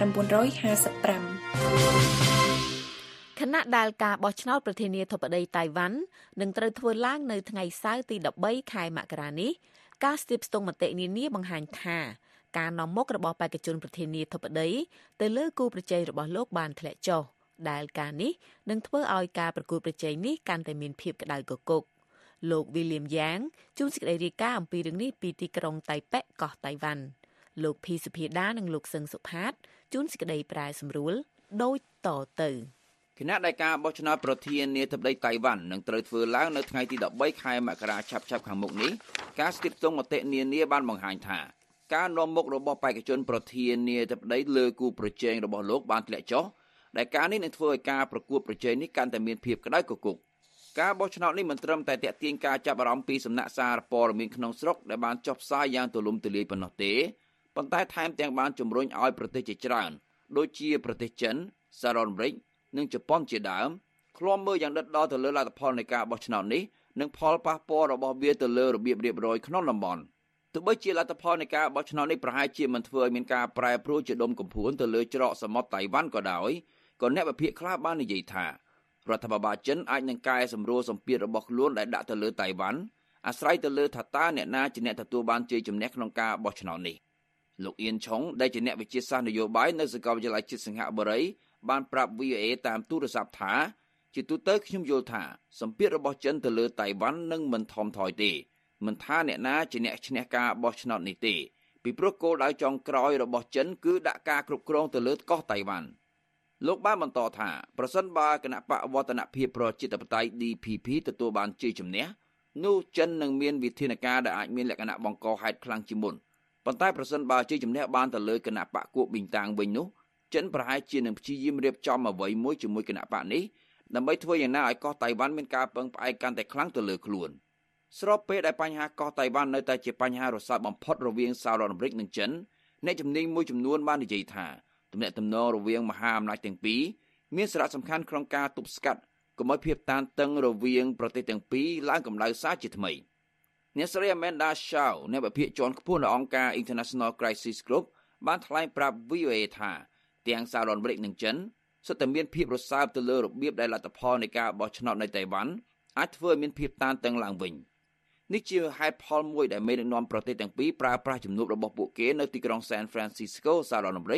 គណៈដែលការបោះឆ្នោតប្រធានាធិបតីតៃវ៉ាន់នឹងត្រូវធ្វើឡើងនៅថ្ងៃសៅរ៍ទី13ខែមករានេះការស្ទាបស្ទង់មតិនានាបង្ហាញថាការនាំមុខរបស់បេក្ខជនប្រធានាធិបតីទៅលើគូប្រជែងរបស់លោកបានធ្លាក់ចុះដែលការនេះនឹងធ្វើឲ្យការប្រកួតប្រជែងនេះកាន់តែមានភាពក្តៅគគុកលោក William Yang ជួនសេចក្តីរាយការណ៍អំពីរឿងនេះពីទីក្រុងតៃប៉េកោះតៃវ៉ាន់លោកភីសុភាដានិងលោកសឹងសុផាតជួនសេចក្តីប្រែសម្រួលដូចតទៅគណៈដែលការបោះឆ្នោតប្រធានាធិបតីតៃវ៉ាន់នឹងត្រូវធ្វើឡើងនៅថ្ងៃទី13ខែមករាឆាប់ៗខាងមុខនេះការស្ទាបស្ទង់មតិនានាបានបង្ហាញថាការនាំមុខរបស់បេក្ខជនប្រធានាធិបតីលើគូប្រជែងរបស់លោកបានធ្លាក់ចុះដែលការនេះនឹងធ្វើឲ្យការប្រកួតប្រជែងនេះកាន់តែមានភាពក្តៅគគុកការបោះឆ្នោតនេះមិនត្រឹមតែទាក់ទាញការចាប់អារម្មណ៍ពីសំណាក់សារព័ត៌មានក្នុងស្រុកដែលបានចុះផ្សាយយ៉ាងទូលំទូលាយប៉ុណ្ណោះទេប៉ុន្តែថែមទាំងបានជំរុញឲ្យប្រទេសជាច្រើនដូចជាប្រទេសចិនសហរដ្ឋអាមេរិកនិងជប៉ុនជាដើមឃ្លាំមើលយ៉ាងដិតដល់ទៅលើលទ្ធផលនៃការបោះឆ្នោតនេះនិងផលប៉ះពាល់របស់វាទៅលើរបៀបរៀបរយក្នុងតំបន់ទោះបីជាលទ្ធផលនៃការបោះឆ្នោតនេះប្រហែលជាមិនធ្វើឲ្យមានការប្រែប្រួលជាដុំកំភួនទៅលើច្រកសមុទ្រតៃវ៉ាន់ក៏ដោយក៏អ្នកវិភាគខ្លះបាននិយាយថារដ្ឋាភិបាលចិនអាចនឹងកែសម្រួលសម្ពាធរបស់ខ្លួនដែលដាក់ទៅលើតៃវ៉ាន់អាស្រ័យទៅលើថាតើអ្នកណាជាអ្នកទទួលបានជ័យជំនះក្នុងការបោះឆ្នោតនេះលោកអៀនឆុងដែលជាអ្នកវិទ្យាសាស្ត្រនយោបាយនៅសាកលវិទ្យាល័យជាតិសិង្ហបុរីបានប្រាប់ VOA តាមទូរស័ព្ទថាជាទូទៅខ្ញុំយល់ថាសម្ពាធរបស់ចិនទៅលើតៃវ៉ាន់នឹងមិនថមថយទេមិនថាអ្នកណាជាអ្នកឈ្នះការបោះឆ្នោតនេះទេពីព្រោះគោលដៅចុងក្រោយរបស់ចិនគឺដាក់ការគ្រប់គ្រងទៅលើកោះតៃវ៉ាន់លោកបានបន្តថាប្រសិនបើគណៈបកវឌ្ឍនភាពប្រជាធិបតេយ្យ DPP ទទួលបានជ័យជំនះនោះចិននឹងមានវិធានការដែលអាចមានលក្ខណៈបង្កហេតុខ្លាំងជាងមុនប៉ុន្តែប្រសិនបើជ័យជំនះបានទៅលើគណៈបកគួបប៊ីងតាងវិញនោះចិនប្រហែលជានឹងព្យាយាមរៀបចំអ្វីមួយជាមួយគណៈបកនេះដើម្បីធ្វើយ៉ាងណាឲ្យកោះតៃវ៉ាន់មានការពឹងផ្អែកកាន់តែខ្លាំងទៅលើខ្លួនស្របពេលដែលបញ្ហាកោះតៃវ៉ាន់នៅតែជាបញ្ហារសើបបំផុតរវាងសហរដ្ឋអាមេរិកនិងចិនអ្នកជំនាញមួយចំនួនបាននិយាយថាទំនាក់ទំនងរវាងមហាអំណាចទាំងពីរមានសារៈសំខាន់ក្នុងការទប់ស្កាត់កុំឲ្យភាពតានតឹងរវាងប្រទេសទាំងពីរឡើងកម្ដៅសាជាថ្មីអ្នកស្រី Amanda Shaw អ្នកវិភាគជាន់ខ្ពស់នៅអង្គការ International Crisis Group បានថ្លែងប្រាប់ VOA ថាទាំងសហរដ្ឋអាមេរិកនិងចិនសុទ្ធតែមានភាពរសើបទៅលើរបៀបដែលលទ្ធផលនៃការបោះឆ្នោតនៅតៃវ៉ាន់អាចធ្វើឲ្យមានភាពតានតឹងឡើងវិញនេះជាហេតុផលមួយដែលមេដឹកនាំប្រទេសទាំងពីរប្រើប្រាស់ជំនួបរបស់ពួកគេនៅទីក្រុង San Francisco សហរដ្ឋអាមេរិក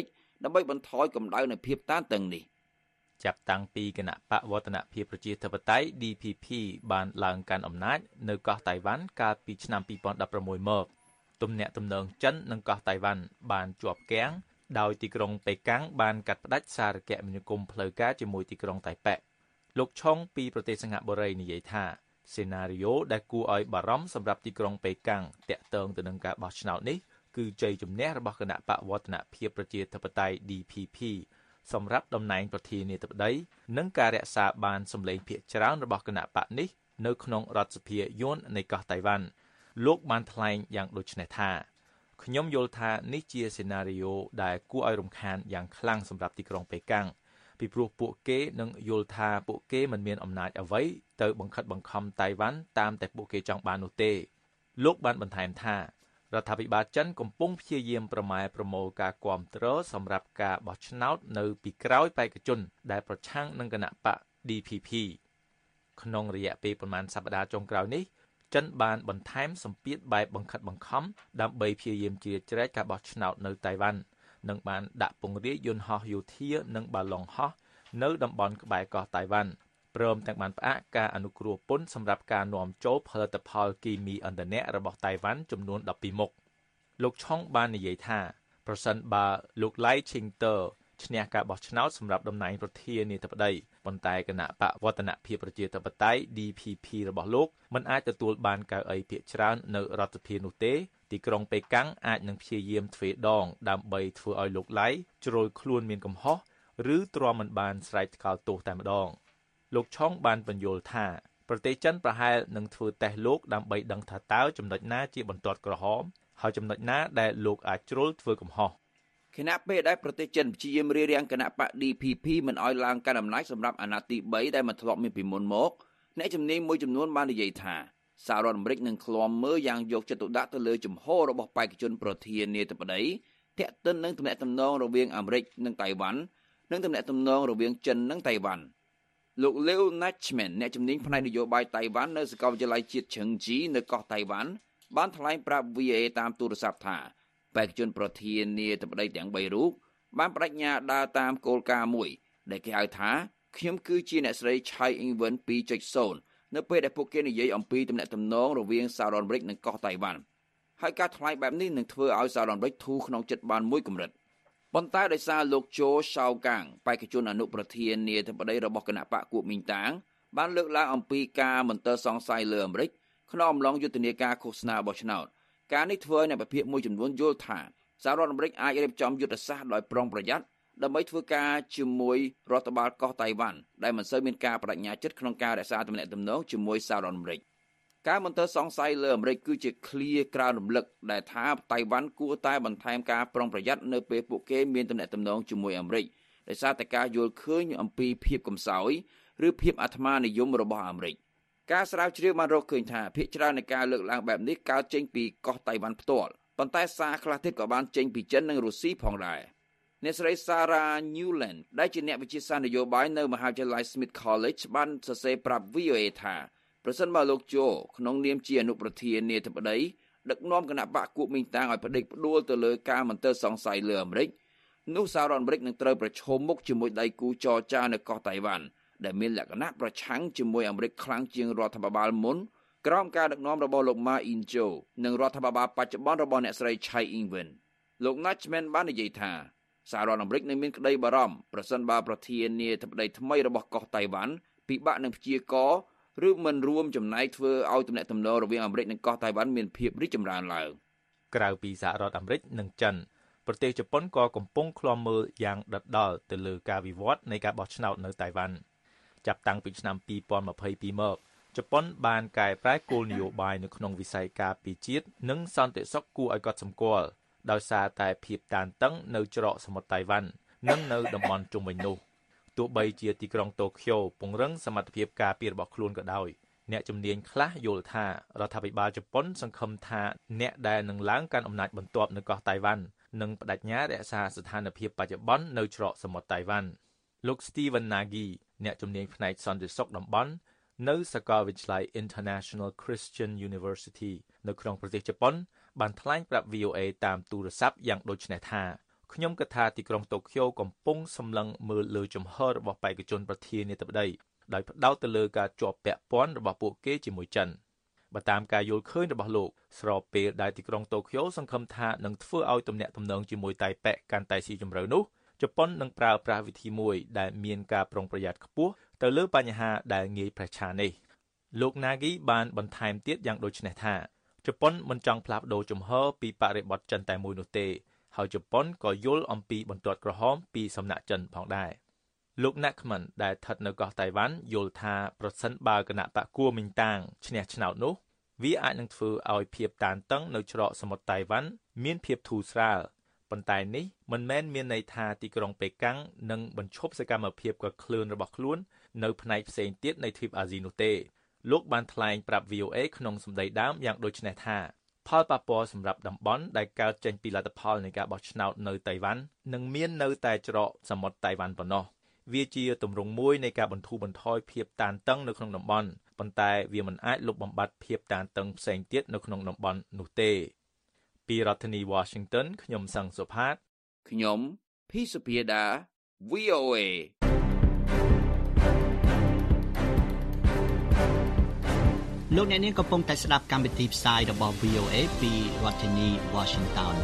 ដើម្បីបន្ថយកម្ដៅនៃភាពតានតឹងនេះចាប់តាំងពីគណៈបកវឌ្ឍនភាពប្រជាធិបតេយ្យ DPP បានឡើងកាន់អំណាចនៅកោះតៃវ៉ាន់កាលពីឆ្នាំ2016មកទំនាក់ទំនងចិននិងកោះតៃវ៉ាន់បានជាប់គាំងដោយទីក្រុងប៉េកាំងបានកាត់ផ្តាច់សារគមនាគមន៍ផ្លូវការជាមួយទីក្រុងតៃប៉េលោកឆុងពីប្រទេសសិង្ហបុរីនិយាយថាសេណារីយ៉ូដែលគួរឲ្យបារម្ភសម្រាប់ទីក្រុងប៉េកាំងតាក់ទងទៅនឹងការបោះឆ្នោតនេះគឺជ័យជំនះរបស់គណៈបកវឌ្ឍនភាពប្រជាធិបតេយ្យ DPP សម្រាប់តំណែងប្រធានាធិបតីនិងការរក្សាបានសម្លេងភាគច្រើនរបស់គណៈបកនេះនៅក្នុងរដ្ឋសភាយួននៃកោះតៃវ៉ាន់លោកបានថ្លែងយ៉ាងដូចនេះថាខ្ញុំយល់ថានេះជាសេណារីយ៉ូដែលគួរឲ្យរំខានយ៉ាងខ្លាំងសម្រាប់ទីក្រុងប៉េកាំងពីព្រោះពួកគេនឹងយល់ថាពួកគេមិនមានអំណាចអ្វីទៅបង្ខិតបង្ខំតៃវ៉ាន់តាមតែពួកគេចង់បាននោះទេលោកបានបន្ថែមថារដ្ឋាភិបាលចិនកំពុងព្យាយាមប្រម៉ែប្រមូលការគាំទ្រសម្រាប់ការបោះឆ្នោតនៅពីក្រោយបេក្ខជនដែលប្រឆាំងនឹងគណៈបក DPP ក្នុងរយៈពេលប្រមាណសប្តាហ៍ចុងក្រោយនេះចិនបានបន្ថែមសម្ពាធបែបបង្ខិតបង្ខំដើម្បីព្យាយាមជ្រៀតជ្រែកការបោះឆ្នោតនៅតៃវ៉ាន់និងបានដាក់ពង្រាយយន្តហោះយោធានិងបាឡុងហោះនៅតំបន់ក្បែរកោះតៃវ៉ាន់ព្រមទាំងបានផ្អាកការអនុគ្រោះពន្ធសម្រាប់ការនាំចូលផលិតផលគីមីឥន្ធនៈរបស់តៃវ៉ាន់ចំនួន12មុខលោកឆុងបាននិយាយថាប្រសិនបើលោកឡៃឈីងតឺឈ្នះការបោះឆ្នោតសម្រាប់តំណែងប្រធានាធិបតីប៉ុន្តែគណៈបកវឌ្ឍនភាពប្រជាធិបតេយ្យ DPP របស់លោកមិនអាចទទួលបានកៅអីភាគច្រើននៅរដ្ឋសភានោះទេទីក្រុងប៉េកាំងអាចនឹងព្យាយាមទ្វេដងដើម្បីធ្វើឲ្យលោកឡៃជ្រុលខ្លួនមានកំហុសឬទ្រាំមិនបានស្រែកថ្កោលទោសតែម្ដងលោកឆុងបានបញ្យល់ថាប្រទេសចិនប្រហែលនឹងធ្វើតេស្តលោកដើម្បីដឹងថាតើចំណុចណាជាបន្ទាត់ក្រហមហើយចំណុចណាដែលលោកអាចជ្រុលធ្វើកំហុសគណៈពេលដែលប្រទេសចិនព្យាយាមរារាំងគណៈបក DPP មិនឲ្យឡើងកាន់អំណាចសម្រាប់អាណត្តិទី3ដែលមិនធ្លាប់មានពីមុនមកអ្នកជំនាញមួយចំនួនបាននិយាយថាសហរដ្ឋអាមេរិកនឹងឃ្លាំមើលយ៉ាងយកចិត្តទុកដាក់ទៅលើជំហររបស់បេក្ខជនប្រធានាធិបតីទាក់ទិននឹងទំនាក់ទំនងរវាងអាមេរិកនិងតៃវ៉ាន់និងទំនាក់ទំនងរវាងចិននិងតៃវ៉ាន់លោក Leo Nachman អ្នកជំនាញផ្នែកនយោបាយតៃវ៉ាន់នៅសាកលវិទ្យាល័យជាតិឆឹងជីនៅកោះតៃវ៉ាន់បានថ្លែងប្រាប់ VOA តាមទូរស័ព្ទថាបេក្ខជនប្រធានាធិបតីទាំង3រូបបានបដិញ្ញាដើរតាមគោលការណ៍មួយដែលគេហៅថាខ្ញុំគឺជាអ្នកស្រី Chai Ing-wen 2.0 នៅពេលដែលពួកគេនិយាយអំពីទំនាក់ទំនងរវាងសហរដ្ឋអាមេរិកនិងកោះតៃវ៉ាន់ហើយការថ្លែងបែបនេះនឹងធ្វើឲ្យសហរដ្ឋអាមេរិកធូរក្នុងចិត្តបានមួយកម្រិតប៉ុន្តែដោយសារលោកโจ ឆាវកាងបេក្ខជនអនុប្រធានាធិបតីរបស់គណៈបកគួបមីងតាងបានលើកឡើងអំពីការមន្ទិលសង្ស័យលើអាមេរិកក្នុងអំឡុងយុទ្ធនាការឃោសនាបោះឆ្នោតការនេះធ្វើឲ្យអ្នកវិភាគមួយចំនួនយល់ថាសហរដ្ឋអាមេរិកអាចរៀបចំយុទ្ធសាស្ត្រដោយប្រុងប្រយ័ត្នដើម្បីធ្វើការជាមួយរដ្ឋបាលកោះតៃវ៉ាន់ដែលមិនសូវមានការបដិញ្ញាចិត្តក្នុងការរក្សាទំនាក់ទំនងជាមួយសហរដ្ឋអាមេរិកការមន្ទិលសង្ស័យលើអាមេរិកគឺជាឃ្លាក្រៅរំលឹកដែលថាតៃវ៉ាន់គួរតែបន្ថែមការប្រុងប្រយ័ត្ននៅពេលពួកគេមានទំនាក់ទំនងជាមួយអាមេរិកដោយសារតែការយល់ឃើញអំពីភាពកំសោយឬភាពអាត្មានិយមរបស់អាមេរិកការស្រាវជ្រាវបានរកឃើញថាភាគច្រើននៃការលើកឡើងបែបនេះកើតចេញពីកោះតៃវ៉ាន់ផ្ទាល់ប៉ុន្តែសារខ្លះទៀតក៏បានចេញពីចិននិងរុស្ស៊ីផងដែរអ្នកស្រី Sarah Newland ដែលជាអ្នកវិទ្យាសាស្ត្រនយោបាយនៅមហាវិទ្យាល័យ Smith College បានសរសេរប្រាប់ VOA ថាប្រសិនបើលោកโจក្នុងនាមជាអនុប្រធានាធិបតីដឹកនាំគណៈបកគួបមីងតាងឲ្យផ្ដេកផ្ដួលទៅលើការមន្ទិលសង្ស័យលើអាមេរិកនោះសហរដ្ឋអាមេរិកនឹងត្រូវប្រឈមមុខជាមួយដៃគូចរចានៅកោះតៃវ៉ាន់ដែលមានលក្ខណៈប្រឆាំងជាមួយអាមេរិកខ្លាំងជាងរដ្ឋាភិបាលមុនក្រោមការដឹកនាំរបស់លោក Ma Ying-jeou និងរដ្ឋាភិបាលបច្ចុប្បន្នរបស់អ្នកស្រី Chai Ing-wen លោក Nachman បាននិយាយថាសហរដ្ឋអាមេរិកនឹងមានក្តីបារម្ភប្រសិនបើប្រធានាធិបតីថ្មីរបស់កោះតៃវ៉ាន់ពិបាកនឹងព្យាករឬមិនរួមចំណែកធ្វើឲ្យទំនាក់ទំនងរវាងអាមេរិកនិងកោះតៃវ៉ាន់មានភាពរីកចម្រើនឡើងក្រៅពីសហរដ្ឋអាមេរិកនិងចិនប្រទេសជប៉ុនក៏កំពុងឃ្លាំមើលយ៉ាងដិតដល់ទៅលើការវិវត្តនៃការបោះឆ្នោតនៅតៃវ៉ាន់ចាប់តាំងពីឆ្នាំ2022មកជប៉ុនបានកែប្រែគោលនយោបាយនៅក្នុងវិស័យការពារជាតិនិងសន្តិសុខគួរឲ្យកត់សម្គាល់ដោយសារតែភាពតានតឹងនៅច្រកសមុទ្រតៃវ៉ាន់និងនៅតំបន់ជុំវិញនោះទោះបីជាទីក្រុងតូក្យូពង្រឹងសមត្ថភាពការពាររបស់ខ្លួនក៏ដោយអ្នកជំនាញខ្លះយល់ថារដ្ឋាភិបាលជប៉ុនសង្ឃឹមថាអ្នកដែលនឹងឡើងកាន់អំណាចបន្ទាប់នៅកោះតៃវ៉ាន់នឹងបដិញ្ញារក្សាស្ថានភាពបច្ចុប្បន្ននៅច្រកសមុទ្រតៃវ៉ាន់លោក Steven Nagy អ្នកជំនាញផ្នែកសន្តិសុខតំបន់នៅសាកលវិទ្យាល័យ International Christian University នៅក្នុងប្រទេសជប៉ុនបានថ្លែងប្រាប់ VOA តាមទូរស័ព្ទយ៉ាងដូចនេះថាខ្ញុំគិតថាទីក្រុងតូក្យូកំពុងសម្លឹងមើលលើជំហររបស់បេក្ខជនប្រធានាធិបតីដោយផ្ដោតទៅលើការជាប់ពាក់ព័ន្ធរបស់ពួកគេជាមួយចិនបើតាមការយល់ឃើញរបស់លោកស្របពេលដែលទីក្រុងតូក្យូសង្ឃឹមថានឹងធ្វើឲ្យទំនាក់ទំនងជាមួយតៃប៉េកាន់តែស៊ីជម្រៅនោះជប៉ុននឹងប្រើប្រាស់វិធីមួយដែលមានការប្រុងប្រយ័ត្នខ្ពស់ទៅលើបញ្ហាដែលងាយប្រឆាំងនេះលោក Nagi បានបន្ថែមទៀតយ៉ាងដូចនេះថាជប៉ុនមិនចង់ផ្លាស់ប្ដូរជំហរពីបរិបទចិនតែមួយនោះទេហើយជប៉ុនក៏យល់អំពីបន្ទាត់ក្រហមពីសំណាក់ចិនផងដែរលោក Nakman ដែលស្ថិតនៅកោះតៃវ៉ាន់យល់ថាប្រសិនបើគណៈបកគួរមីងតាងឈ្នះឆ្នោតនោះវាអាចនឹងធ្វើឲ្យភាពតានតឹងនៅច្រកសមុទ្រតៃវ៉ាន់មានភាពធូរស្រាលប៉ុន្តែនេះមិនមែនមានន័យថាទីក្រុងប៉េកាំងនឹងបញ្ឈប់សកម្មភាពកក្លឿនរបស់ខ្លួននៅផ្នែកផ្សេងទៀតនៃទ្វីបអាស៊ីនោះទេលោកបានថ្លែងប្រាប់ VOA ក្នុងសម្ដីដើមយ៉ាងដូចនេះថាផលប៉ះពាល់សម្រាប់តំបន់ដែលកើតចេញពីលទ្ធផលនៃការបោះឆ្នោតនៅតៃវ៉ាន់នឹងមាននៅតែច្រកសមុទ្រតៃវ៉ាន់ប៉ុណ្ណោះវាជាទម្រង់មួយនៃការបន្ធូរបន្ថយភាពតានតឹងនៅក្នុងតំបន់ប៉ុន្តែវាមិនអាចលុបបំបាត់ភាពតានតឹងផ្សេងទៀតនៅក្នុងតំបន់នោះទេពីរដ្ឋធានី Washington ខ្ញុំសង្ឃសុផាតខ្ញុំភីសុភាដា VOA លោកអ្នកនាងកំពុងតែស្ដាប់កម្មវិធីផ្សាយរបស់ VOA ពីរដ្ឋធានី Washington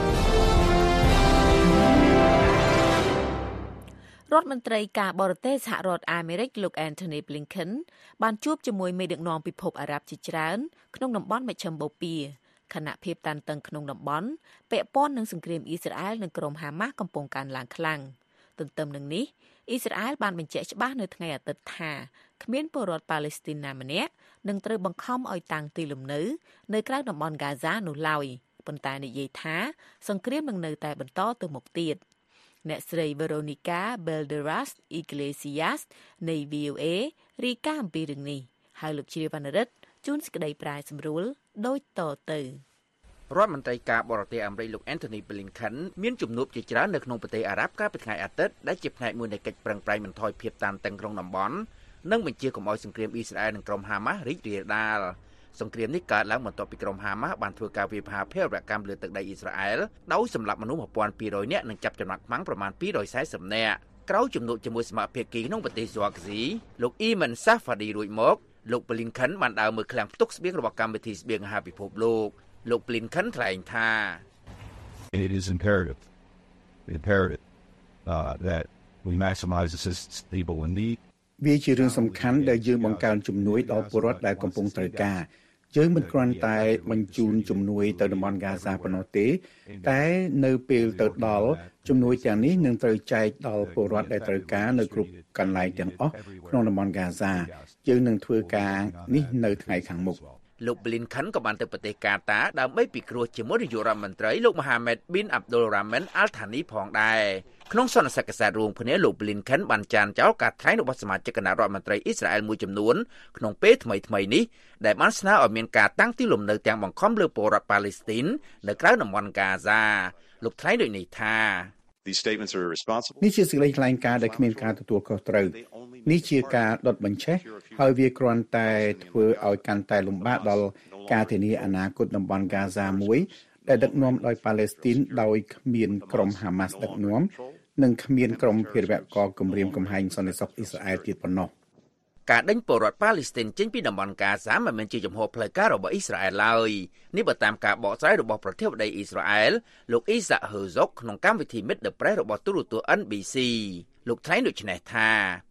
រដ្ឋមន្ត្រីការបរទេសសហរដ្ឋអាមេរិកលោក Anthony Blinken បានជួបជាមួយមេដឹកនាំពិភពអារ៉ាប់ជាច្រើនក្នុងតំបន់មជ្ឈិមបូព៌ាខណៈភាពតានតឹងក្នុងតំបន់ពាក់ព័ន្ធនឹងសង្គ្រាមអ៊ីស្រាអែលនិងក្រុមហាម៉ាស់កំពុងកើនឡើងខ្លាំងទន្ទឹមនឹងនេះអ៊ីស្រាអែលបានបញ្ជាក់ច្បាស់នៅថ្ងៃអាទិត្យថាគ្មានពលរដ្ឋប៉ាឡេស្ទីនណាម្នាក់នឹងត្រូវបង្ខំឲ្យតាំងទីលំនៅនៅក្រៅតំបន់ហ្គាហ្សានោះឡើយប៉ុន្តែនិយាយថាសង្គ្រាមនឹងនៅតែបន្តទៅមុខទៀតអ្នកស្រី Veronica Balderas Iglesias នៃ VOA រាយការណ៍អំពីរឿងនេះហើយលោកជ្រាវវណ្ណរិទ្ធជួនសេចក្តីប្រាយសម្រួលដូចតទៅរដ្ឋមន្ត្រីការបរទេសអាមេរិកលោក Anthony Blinken មានជំនួបជាច្រើននៅក្នុងប្រទេសអារ៉ាប់កាលពីថ្ងៃអាទិត្យដែលជាផ្នែកមួយនៃកិច្ចប្រឹងប្រែងបន្ថយភាពតានតឹងក្នុងតំបន់និងបញ្ជាកុំឲ្យសង្គ្រាមអ៊ីស្រាអែលនិងក្រុមហាម៉ាស់រីករាលដាលសង្គ្រាមនេះកើតឡើងបន្ទាប់ពីក្រុមហាម៉ាស់បានធ្វើការវាយប្រហារភេរវកម្មលើទឹកដីអ៊ីស្រាអែលដោយសម្លាប់មនុស្ស 1200 នាក់និងចាប់ចំណាប់ខ្មាំងប្រមាណ240នាក់ក្រោយជំនួបជាមួយសមាជិកភាគីក្នុងប្រទេសស៊ូអាហ្ស៊ីលោក Iman Safadi រួចមកលោក Blinken បានដើរមើលឃ្លាំងផ្ទុកស្បៀងរបស់កម្មវិធីស្បៀងអាហារពិភពលោកលោក Blinken ថ្លែងថា It is imperative that we maximize assistance to people in need វាជារឿងសំខាន់ដែលយើងបង្កើនជំនួយដល់ពលរដ្ឋដែលកំពុងត្រូវការយើងមិនគ្រាន់តែបញ្ជូនជំនួយទៅតំបន់ហ្គាហ្សាប៉ុណ្ណោះទេតែនៅពេលទៅដល់ជំនួយទាំងនេះនឹងត្រូវចែកដល់ពលរដ្ឋដែលត្រូវការនៅគ្រប់កន្លែងទាំងអស់ក្នុងតំបន់ហ្គាហ្សាយើងនឹងធ្វើការនេះនៅថ្ងៃខាងមុខលោក Blinken ក៏បានទៅប្រទេសកាតាដើម្បីពិគ្រោះជាមួយនាយករដ្ឋមន្ត្រីលោក Mohammed bin Abdul Rahman Al Thani ផងដែរក្នុងសន្និសីទកាសែតរួមគ្នាលោក Blinken បានចានចោលការថ្លែងរបស់សមាជិកគណៈរដ្ឋមន្ត្រីអ៊ីស្រាអែលមួយចំនួនក្នុងពេលថ្មីៗនេះដែលបានស្នើឲ្យមានការតាំងទីលំនៅទាំងបង្ខំលើពលរដ្ឋប៉ាឡេស្ទីននៅក្រៅតំបន់ហ្គាហ្សាលោកថ្លែងដូចនេះថានេះជាសេចក្តីថ្លែងការណ៍ដែលគ្មានការទទួលខុសត្រូវនេះជាការដុតបញ្ឆេះហើយវាគ្រាន់តែធ្វើឲ្យកាន់តែលំបាកដល់ការធានាអនាគតតំបន់ហ្គាហ្សាមួយដែលដឹកនាំដោយប៉ាឡេស្ទីនដោយគ្មានក្រុមហាម៉ាស់ដឹកនាំនិងគ្មានក្រុមភេរវករគំរាមកំហែងសន្តិសុខអ៊ីស្រាអែលទៀតប៉ុណ្ណោះការដេញពលរដ្ឋប៉ាឡេស្ទីនចេញពីតំបន់ហ្គាហ្សាមិនមែនជាជំហរផ្លូវការរបស់អ៊ីស្រាអែលឡើយនេះបើតាមការបកស្រាយរបស់ប្រធានាធិបតីអ៊ីស្រាអែលលោក Isaac Herzog ក្នុងកម្មវិធី Meet the Press របស់ទូរទស្សន៍ NBC លោកថ្លែងដូចនេះថា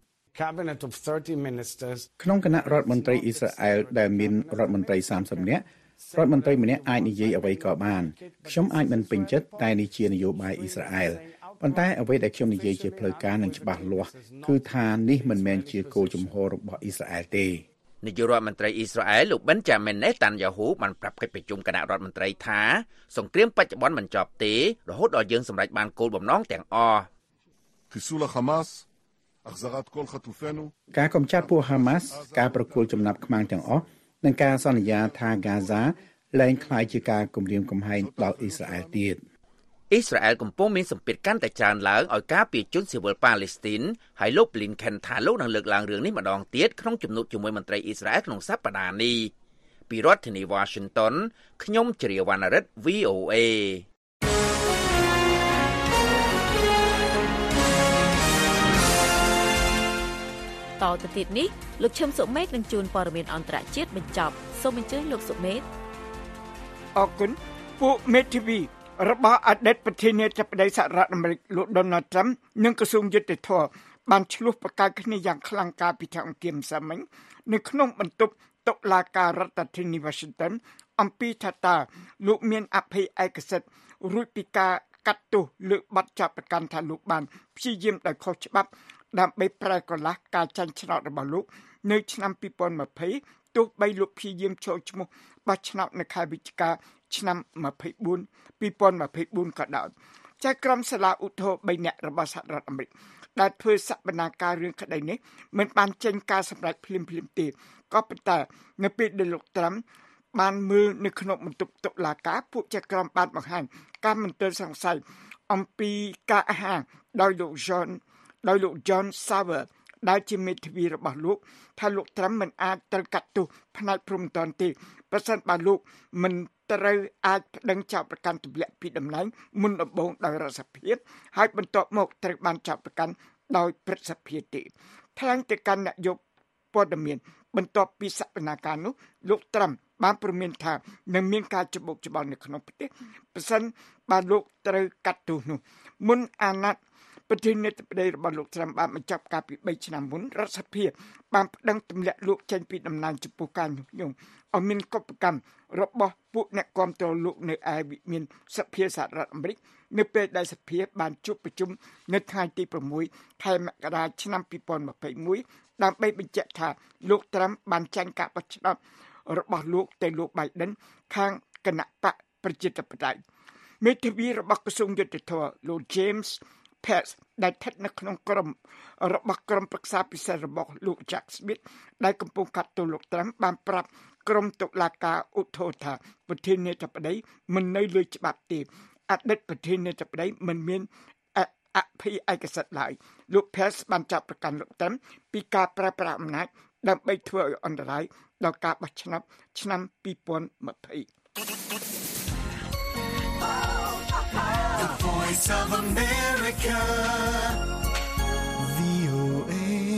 ក្នុងគណៈរដ្ឋមន្ត្រីអ៊ីស្រាអែលដែលមានរដ្ឋមន្ត្រី30នាក់រដ្ឋមន្ត្រីម្នាក់អាចនិយាយអ្វីក៏បានខ្ញុំអាចមិនពេញចិត្តតែនេះជានយោបាយអ៊ីស្រាអែលប៉ុន្តែអ្វីដែលខ្ញុំនិយាយជាផ្លូវការនិងច្បាស់លាស់គឺថានេះមិនមែនជាគោលជំហររបស់អ៊ីស្រាអែលទេនាយករដ្ឋមន្ត្រីអ៊ីស្រាអែលលោក Benjamin Netanyahu បានប្រាប់កិច្ចប្រជុំគណៈរដ្ឋមន្ត្រីថាសង្គ្រាមបច្ចុប្បន្នមិនចប់ទេរហូតដល់យើងសម្រេចបានគោលបំណងទាំងអស់ការកម្ចាត់ពួកហាម៉ាស់ការប្រគល់ចំណាប់ខ្មាំងទាំងអស់និងការសន្យាថាហ្គាហ្សាលែងក្លាយជាការគំរាមកំហែងដល់អ៊ីស្រាអែលទៀតអ៊ីស្រាអែលកំពុងមានសម្ពាធកាន់តែច្រើនឡើងឲ្យការពារជនស៊ីវិលប៉ាឡេស្ទីនហើយលោក Blinken ថាលោកនឹងលើកឡើងរឿងនេះម្ដងទៀតក្នុងជំនួបជាមួយមន្ត្រីអ៊ីស្រាអែលក្នុងសប្តាហ៍នេះពីរដ្ឋធានី Washington ខ្ញុំជ្រាវវណ្ណរិទ្ធ VOA តទៅទៀតនេះលោកឈឹមសុមេតនឹងជួនព័ត៌មានអន្តរជាតិបញ្ចប់សូមអញ្ជើញលោកសុមេតអរគុណពួកមេធាវីរបស់អតីតប្រធានាធិបតីសហរដ្ឋអាមេរិកលោក Donald Trump និងក្រសួងយុតិធធម៌បានឆ្លោះប្រកែកគ្នាយ៉ាងខ្លាំងកាលពីថ្ងៃអង្គារម្សិលមិញនៅក្នុងបន្ទប់តុលាការរដ្ឋធានី Washington អំពីថាតើលោកមានអភ័យឯកសិទ្ធិរួចពីការកាត់ទោសលើបទចាប់ប្រកាន់ថាលោកបានព្យាយាមដោយខុសច្បាប់ដើម្បីប្រែកន្លះការចាញ់ឆ្នោតរបស់លោកនៅឆ្នាំ2020ទោះបីលោកព្យាយាមចូលឈ្មោះបោះឆ្នោតនៅខែវិច្ឆិកាឆ្នាំ2024ក៏ដោយចៅក្រមសាលាឧទ្ធរណ៍3នាក់របស់សហរដ្ឋអាមេរិកដែលធ្វើសកម្មភាពរឿងក្តីនេះមិនបានចេញការសម្រេចភ្លាមៗទេក៏ប៉ុន្តែនៅពេលដែលលោកត្រាំបានមើលនៅក្នុងបន្ទប់តុលាការពួកចៅក្រមបានបង្ហាញការមិនទាន់សង្ស័យអំពីការអះអាងដោយលោក John Sauer ដែលជាមេធាវីរបស់លោកថាលោកត្រាំមិនអាចត្រូវកាត់ទោសផ្នែកព្រំដែនទេប្រសិនបើលោកមិនត្រូវអាចប្តឹងចោទប្រកាន់ទម្លាក់ពីតំណែងមុនដំបូងដោយរដ្ឋសភាហើយបន្ទាប់មកត្រូវបានចោទប្រកាន់ដោយព្រឹទ្ធសភាទេថ្លែងទៅកាន់អ្នកយកព័ត៌មានបន្ទាប់ពីសកម្មភាពនោះលោកត្រាំបានព្រមានថានឹងមានការច្បុកច្បល់នៅក្នុងប្រទេសប្រសិនបើលោកត្រូវកាត់ទោសនោះមុនអាណត្តិប្រធានាធិបតីរបស់លោកត្រាំបានបញ្ចប់ការពី3ឆ្នាំមុនរដ្ឋសភាបានប្តឹងទម្លាក់លោកចេញពីតំណែងចំពោះការញុះញង់ឲ្យមានកុបកម្មរបស់ពួកអ្នកគាំទ្រលោកនៅឯវិមានសភាសហរដ្ឋអាមេរិកនៅពេលដែលសភាបានជួបប្រជុំនៅថ្ងៃទី6ខែមករាឆ្នាំ2021ដើម្បីបញ្ជាក់ថាលោកត្រាំបានចាញ់ការបោះឆ្នោតរបស់លោកទៅលោក Biden ខាងគណៈបកប្រជាធិបតេយ្យមេធាវីរបស់ក្រសួងយុតិធម៌លោក James Pence ដែលស្ថិតនៅក្នុងក្រុមរបស់ក្រុមប្រឹក្សាពិសេសរបស់លោក Jack Smith ដែលកំពុងកាត់ទោសលោកត្រាំបានប្រាប់ក្រុមតុលាការឧទ្ធរណ៍ថាប្រធានាធិបតីមិននៅលើច្បាប់ទេអតីតប្រធានាធិបតីមិនមានអភ័យឯកសិទ្ធិឡើយលោក Pence បានចាប់ប្រកាន់លោកត្រាំពីការប្រើប្រាស់អំណាចដើម្បីធ្វើឲ្យអន្តរាយដល់ការបោះឆ្នោតឆ្នាំ2020 The Voice of America VOA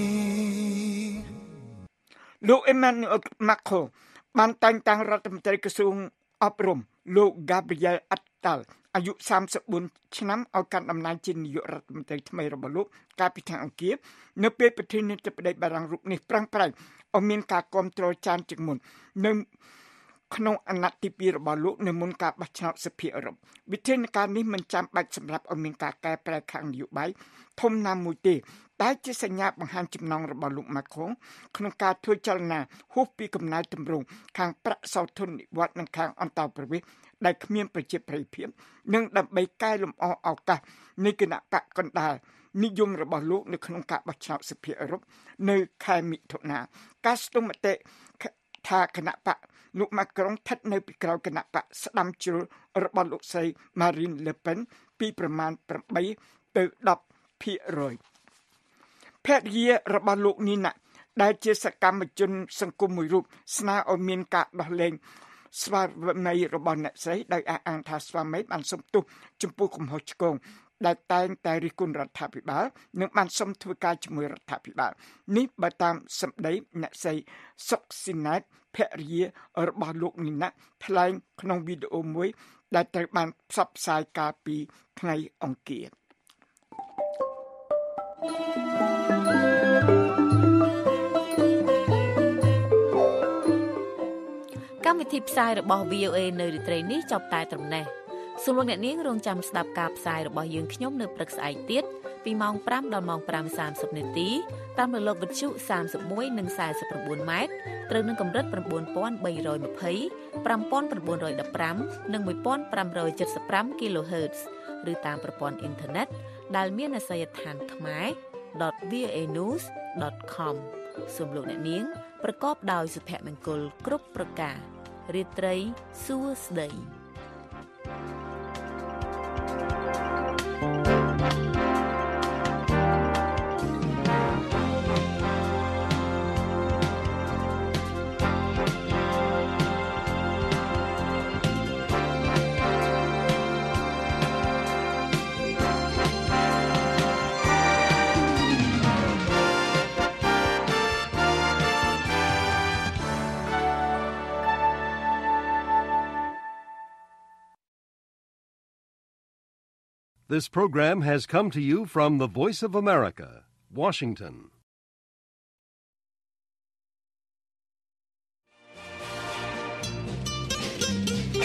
លោក Emmanuel Macron បានតែងតាំងរដ្ឋមន្ត្រីក្រសួងអប់រំលោក Gabriel Attal អាយុ34ឆ្នាំឲ្យកាន់តំណែងជានាយករដ្ឋមន្ត្រីថ្មីរបស់លោកកាលពីថ្ងៃអង្គារនៅពេលប្រធានាធិបតីបារាំងរូបនេះប្រឹងប្រែងឲ្យមានការគ្រប់គ្រងចានជាងមុននៅក្នុងអាណត្តិទី2របស់លោកនៅមុនការបោះឆ្នោតសភាអឺរ៉ុបវិធានការនេះមិនចាំបាច់សម្រាប់ឲ្យមានការកែប្រែខាងនយោបាយធំណាមួយទេតែជាសញ្ញាបង្ហាញចំណងរបស់លោក Macron ក្នុងការធ្វើចលនាហួសពីកំណែទម្រង់ខាងប្រាក់សោធននិវត្តន៍និងខាងអន្តរប្រវេសន៍ដែលគ្មានប្រជាប្រិយភាពនិងដើម្បីកែលម្អឱកាសនៃគណៈបកកណ្ដាលនិយមរបស់លោកនៅក្នុងការបោះឆ្នោតសភាអឺរ៉ុបនៅខែមិថុនាការស្ទង់មតិថាគណៈបកលោក Macron ស្ថិតនៅពីក្រោយគណៈបកស្ដាំជ្រុលរបស់លោកស្រី Marine Le Pen ពីប្រមាណ8ទៅ10%ភរិយារបស់លោកនីណាដែលជាសកម្មជនសង្គមមួយរូបស្នើឲ្យមានការដោះលែងស្វាមីរបស់អ្នកស្រីដោយអះអាងថាស្វាមីបានសុំទោសចំពោះកំហុសឆ្គងដែលតែងតែរិះគន់រដ្ឋាភិបាលនិងបានសុំធ្វើការជាមួយរដ្ឋាភិបាលនេះបើតាមសម្ដីអ្នកស្រីសុកស៊ីណាតភរិយារបស់លោកនីណាថ្លែងក្នុងវីដេអូមួយដែលត្រូវបានផ្សព្វផ្សាយកាលពីថ្ងៃអង្គារកម្មវិធីផ្សាយរបស់ VOA នៅរាត្រីនេះចប់តែត្រឹមនេះសូមលោកអ្នកនាងរងចាំស្ដាប់ការផ្សាយរបស់យើងខ្ញុំនៅព្រឹកស្អែកទៀតពីម៉ោង5ដល់ម៉ោង 5:30 នាទីតាមរលកវិទ្យុ31និង49ម៉ែត្រត្រូវនឹងកម្រិត 9320 5915 និង 1575 kHz ឬតាមប្រព័ន្ធអ៊ីនធឺណិតដែលមានអាសយដ្ឋានkhmer.voanews.com សូមលោកអ្នកនាងប្រកបដោយសុភមង្គលគ្រប់ប្រការរាត្រីសួស្តី This program has come to you from the Voice of America, Washington.